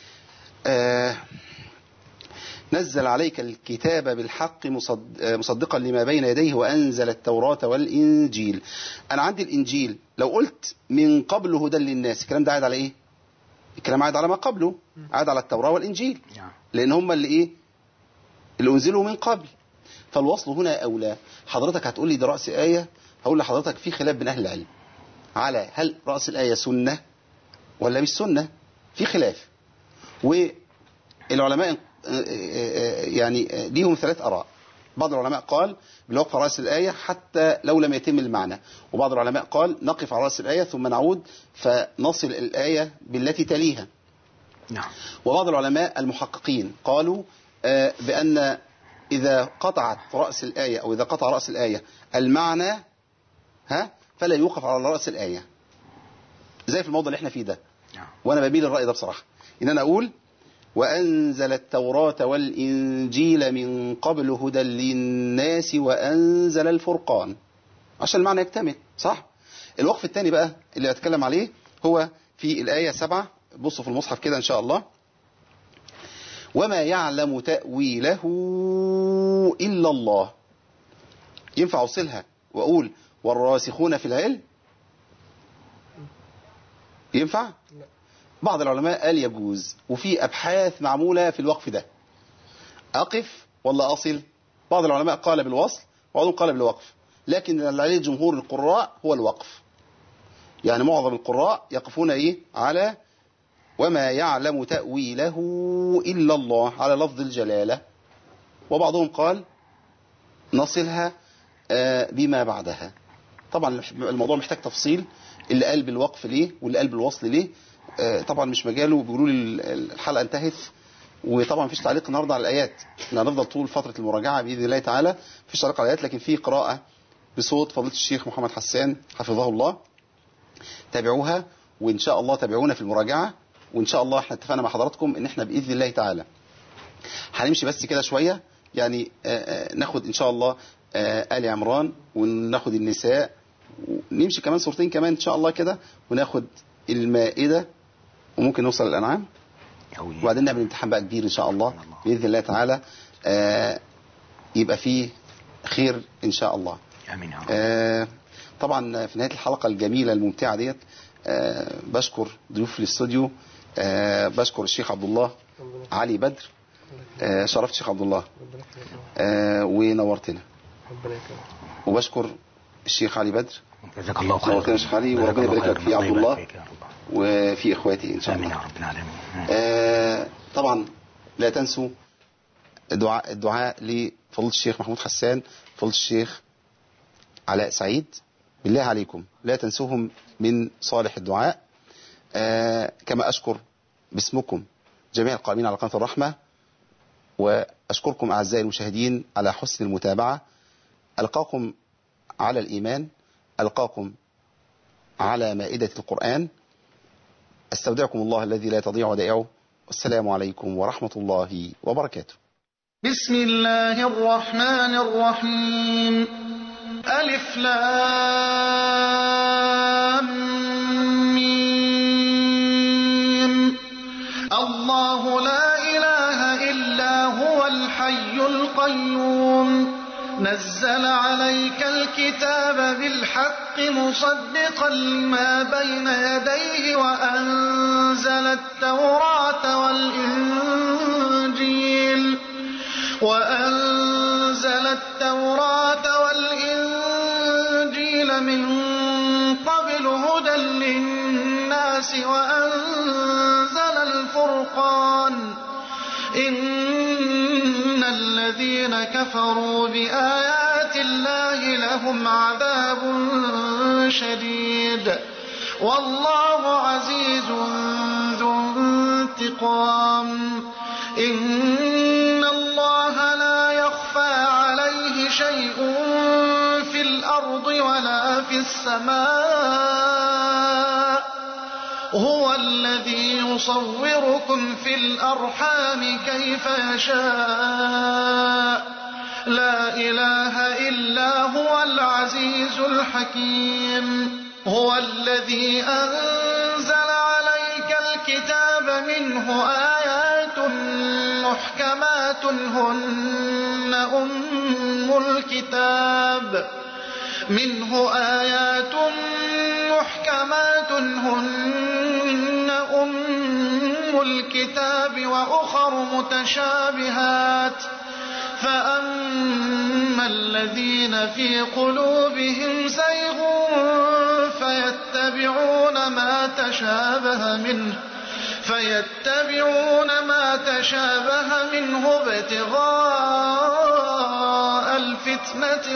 نزل عليك الكتاب بالحق مصدقا لما بين يديه وأنزل التوراة والإنجيل. أنا عندي الإنجيل، لو قلت من قبل هدى للناس، الكلام ده عاد على إيه؟ الكلام عاد على ما قبله، عاد على التوراة والإنجيل، لأن هم اللي إيه؟ اللي أنزلوا من قبل. فالوصل هنا أولى. حضرتك هتقول لي ده رأس آية، هقول لحضرتك في خلاف بين أهل العلم على هل رأس الآية سنة ولا مش سنة، في خلاف. والعلماء يعني ليهم 3 آراء. بعض العلماء قال بالوقف على رأس الآية حتى لو لم يتم المعنى، وبعض العلماء قال نقف على رأس الآية ثم نعود فنصل الآية بالتي تليها. وبعض العلماء المحققين قالوا بأن إذا قطعت رأس الآية أو إذا قطع رأس الآية المعنى فلا يوقف على رأس الآية، زي في الموضوع اللي احنا فيه ده. وأنا بميل الرأي ده بصراحة، إن أنا أقول وأنزل التوراة والإنجيل من قبل هدى للناس وأنزل الفرقان، عشان المعنى يكتمل صح. الوقف الثاني بقى اللي أتكلم عليه هو في الآية 7. بصوا في المصحف كده إن شاء الله. وما يعلم تأويله إلا الله. ينفع أوصلها وأقول والراسخون في العلم؟ ينفع؟ بعض العلماء قال يجوز، وفي أبحاث معمولة في الوقف ده. أقف ولا أصل؟ بعض العلماء قال بالوصل وبعضهم قال بالوقف، لكن اللي عليه جمهور القراء هو الوقف. يعني معظم القراء يقفون إيه؟ على وما يعلم تأويله إلا الله، على لفظ الجلالة. وبعضهم قال نصلها بما بعدها. طبعا الموضوع محتاج تفصيل، اللي قال بالوقف ليه واللي قال بالوصل ليه. طبعا مش مجاله، بيقولوا لي الحلقة انتهت، وطبعا مفيش تعليق النهارده على الآيات. احنا هنفضل طول فترة المراجعة بإذن الله تعالى مفيش تعليق على الآيات، لكن في قراءة بصوت فضيلة الشيخ محمد حسان حفظه الله. تابعوها، وإن شاء الله تابعونا في المراجعة. وإن شاء الله احنا اتفقنا مع حضراتكم إن احنا بإذن الله تعالى هنمشي بس كده شوية، يعني ناخد إن شاء الله آل عمران، وناخد النساء، ونمشي كمان صورتين كمان إن شاء الله كده، وناخد المائدة، وممكن نوصل للأنعام، وبعدين نعمل امتحان بقى كبير إن شاء الله بإذن الله تعالى. يبقى فيه خير إن شاء الله. آمين. طبعا في نهاية الحلقة الجميلة الممتعة ديت بشكر ضيوف الاستوديو. بشكر الشيخ عبد الله علي بدر. شرفت الشيخ عبد الله ونورتنا. وبشكر الشيخ علي بدر. جزاك الله خير. نورتنا الشيخ علي، وربنا يبارك لك في عبد الله وفي اخواتي ان شاء الله. امين يا رب العالمين. طبعا لا تنسوا الدعاء لفضيلة الشيخ محمود حسان، فضيلة الشيخ علاء سعيد. بالله عليكم لا تنسوهم من صالح الدعاء. كما أشكر باسمكم جميع القائمين على قناة الرحمة، وأشكركم أعزائي المشاهدين على حسن المتابعة. ألقاكم على الإيمان، ألقاكم على مائدة القرآن. أستودعكم الله الذي لا تضيع ودائعه، والسلام عليكم ورحمة الله وبركاته. بسم الله الرحمن الرحيم. ألف لام ميم. الله لا إله إلا هو الحي القيوم. نزل عليك الكتاب بالحق مصدقا لما بين يديه وأنزل التوراة والإنجيل إن الذين كفروا بآيات الله لهم عذاب شديد والله عزيز ذو انتقام إن الله لا يخفى عليه شيء في الأرض ولا في السماء هو الذي يصوركم في الأرحام كيف يشاء لا إله إلا هو العزيز الحكيم هو الذي أنزل عليك الكتاب منه آيات محكمات هن أم الكتاب وأخر متشابهات فأما الذين في قلوبهم زيغ فيتبعون ما تشابه منه ابتغاء الفتنة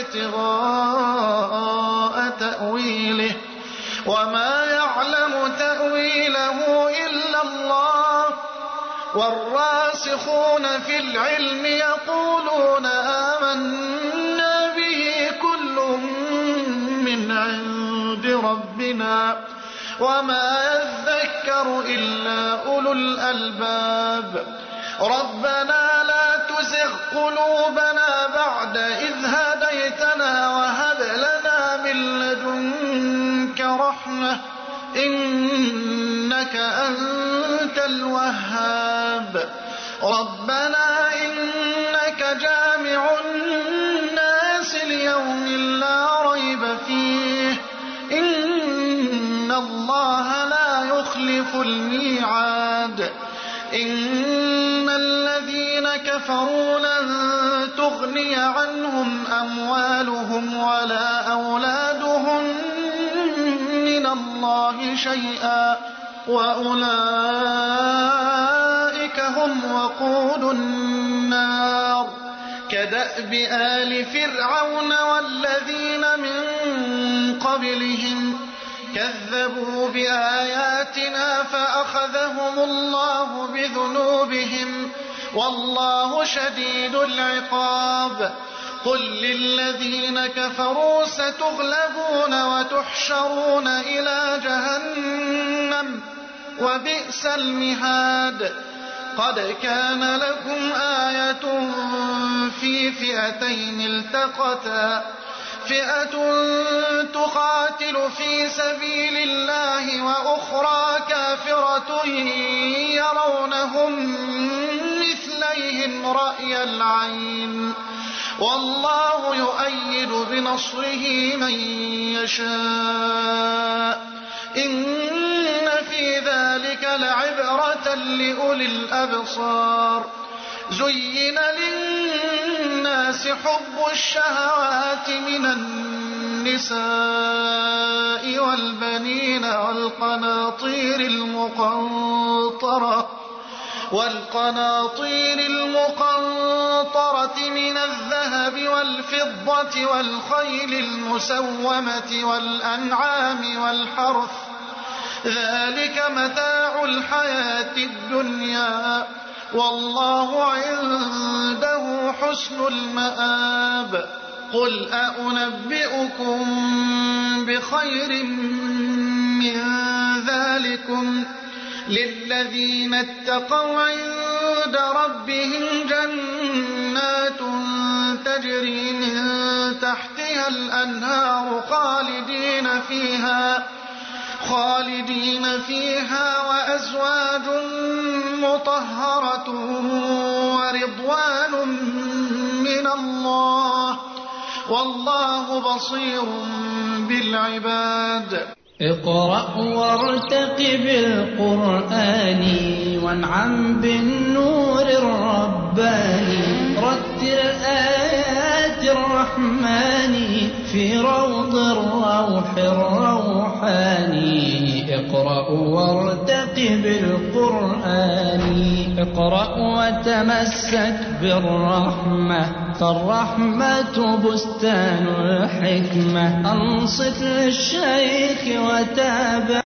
وابتغاء تأويله وما يعلم تأويله إلا الله والراسخون في العلم يقولون آمنا به كل من عند ربنا وما يذكر إلا أولو الألباب ربنا لا تزغ قلوبنا بعد إذ هديتنا وهب لنا من لدنك رحمة إنك أنت الوهاب ربنا إنك جامع الناس ليوم لا ريب فيه إن الله لا يخلف الميعاد إن الذين كفروا لن تغني عنهم أموالهم ولا أولادهم من الله شيئا وأولئك هم وقود النار كدأب آل فرعون والذين من قبلهم كذبوا بآياتنا فأخذهم الله بذنوبهم والله شديد العقاب قل للذين كفروا ستغلبون وتحشرون إلى جهنم وبئس المهاد قد كان لكم آية في فئتين التقتا فئة تقاتل في سبيل الله وأخرى كافرة يرونهم مثليهم رأي العين والله يؤيد بنصره من يشاء إن في ذلك لعبرة لأولي الأبصار زين للناس حب الشهوات من النساء والبنين والقناطير المقنطرة من الذهب والفضة والخيل المسومة والأنعام والحرث ذلك متاع الحياة الدنيا والله عنده حسن المآب قل أنبئكم بخير من ذلكم للذين اتقوا عند ربهم جنات تجري من تحتها الأنهار خالدين فيها وأزواج مطهرة ورضوان من الله والله بصير بالعباد اقرأ وارتقب القرآن وانعم بالنور الرباني رتل آيات الرحمن في روض الروح الروحاني اقرأ وارتقب القرآن اقرأ وتمسك بالرحمة فالرحمة بستان الحكمة. أنصت للشيخ وتابع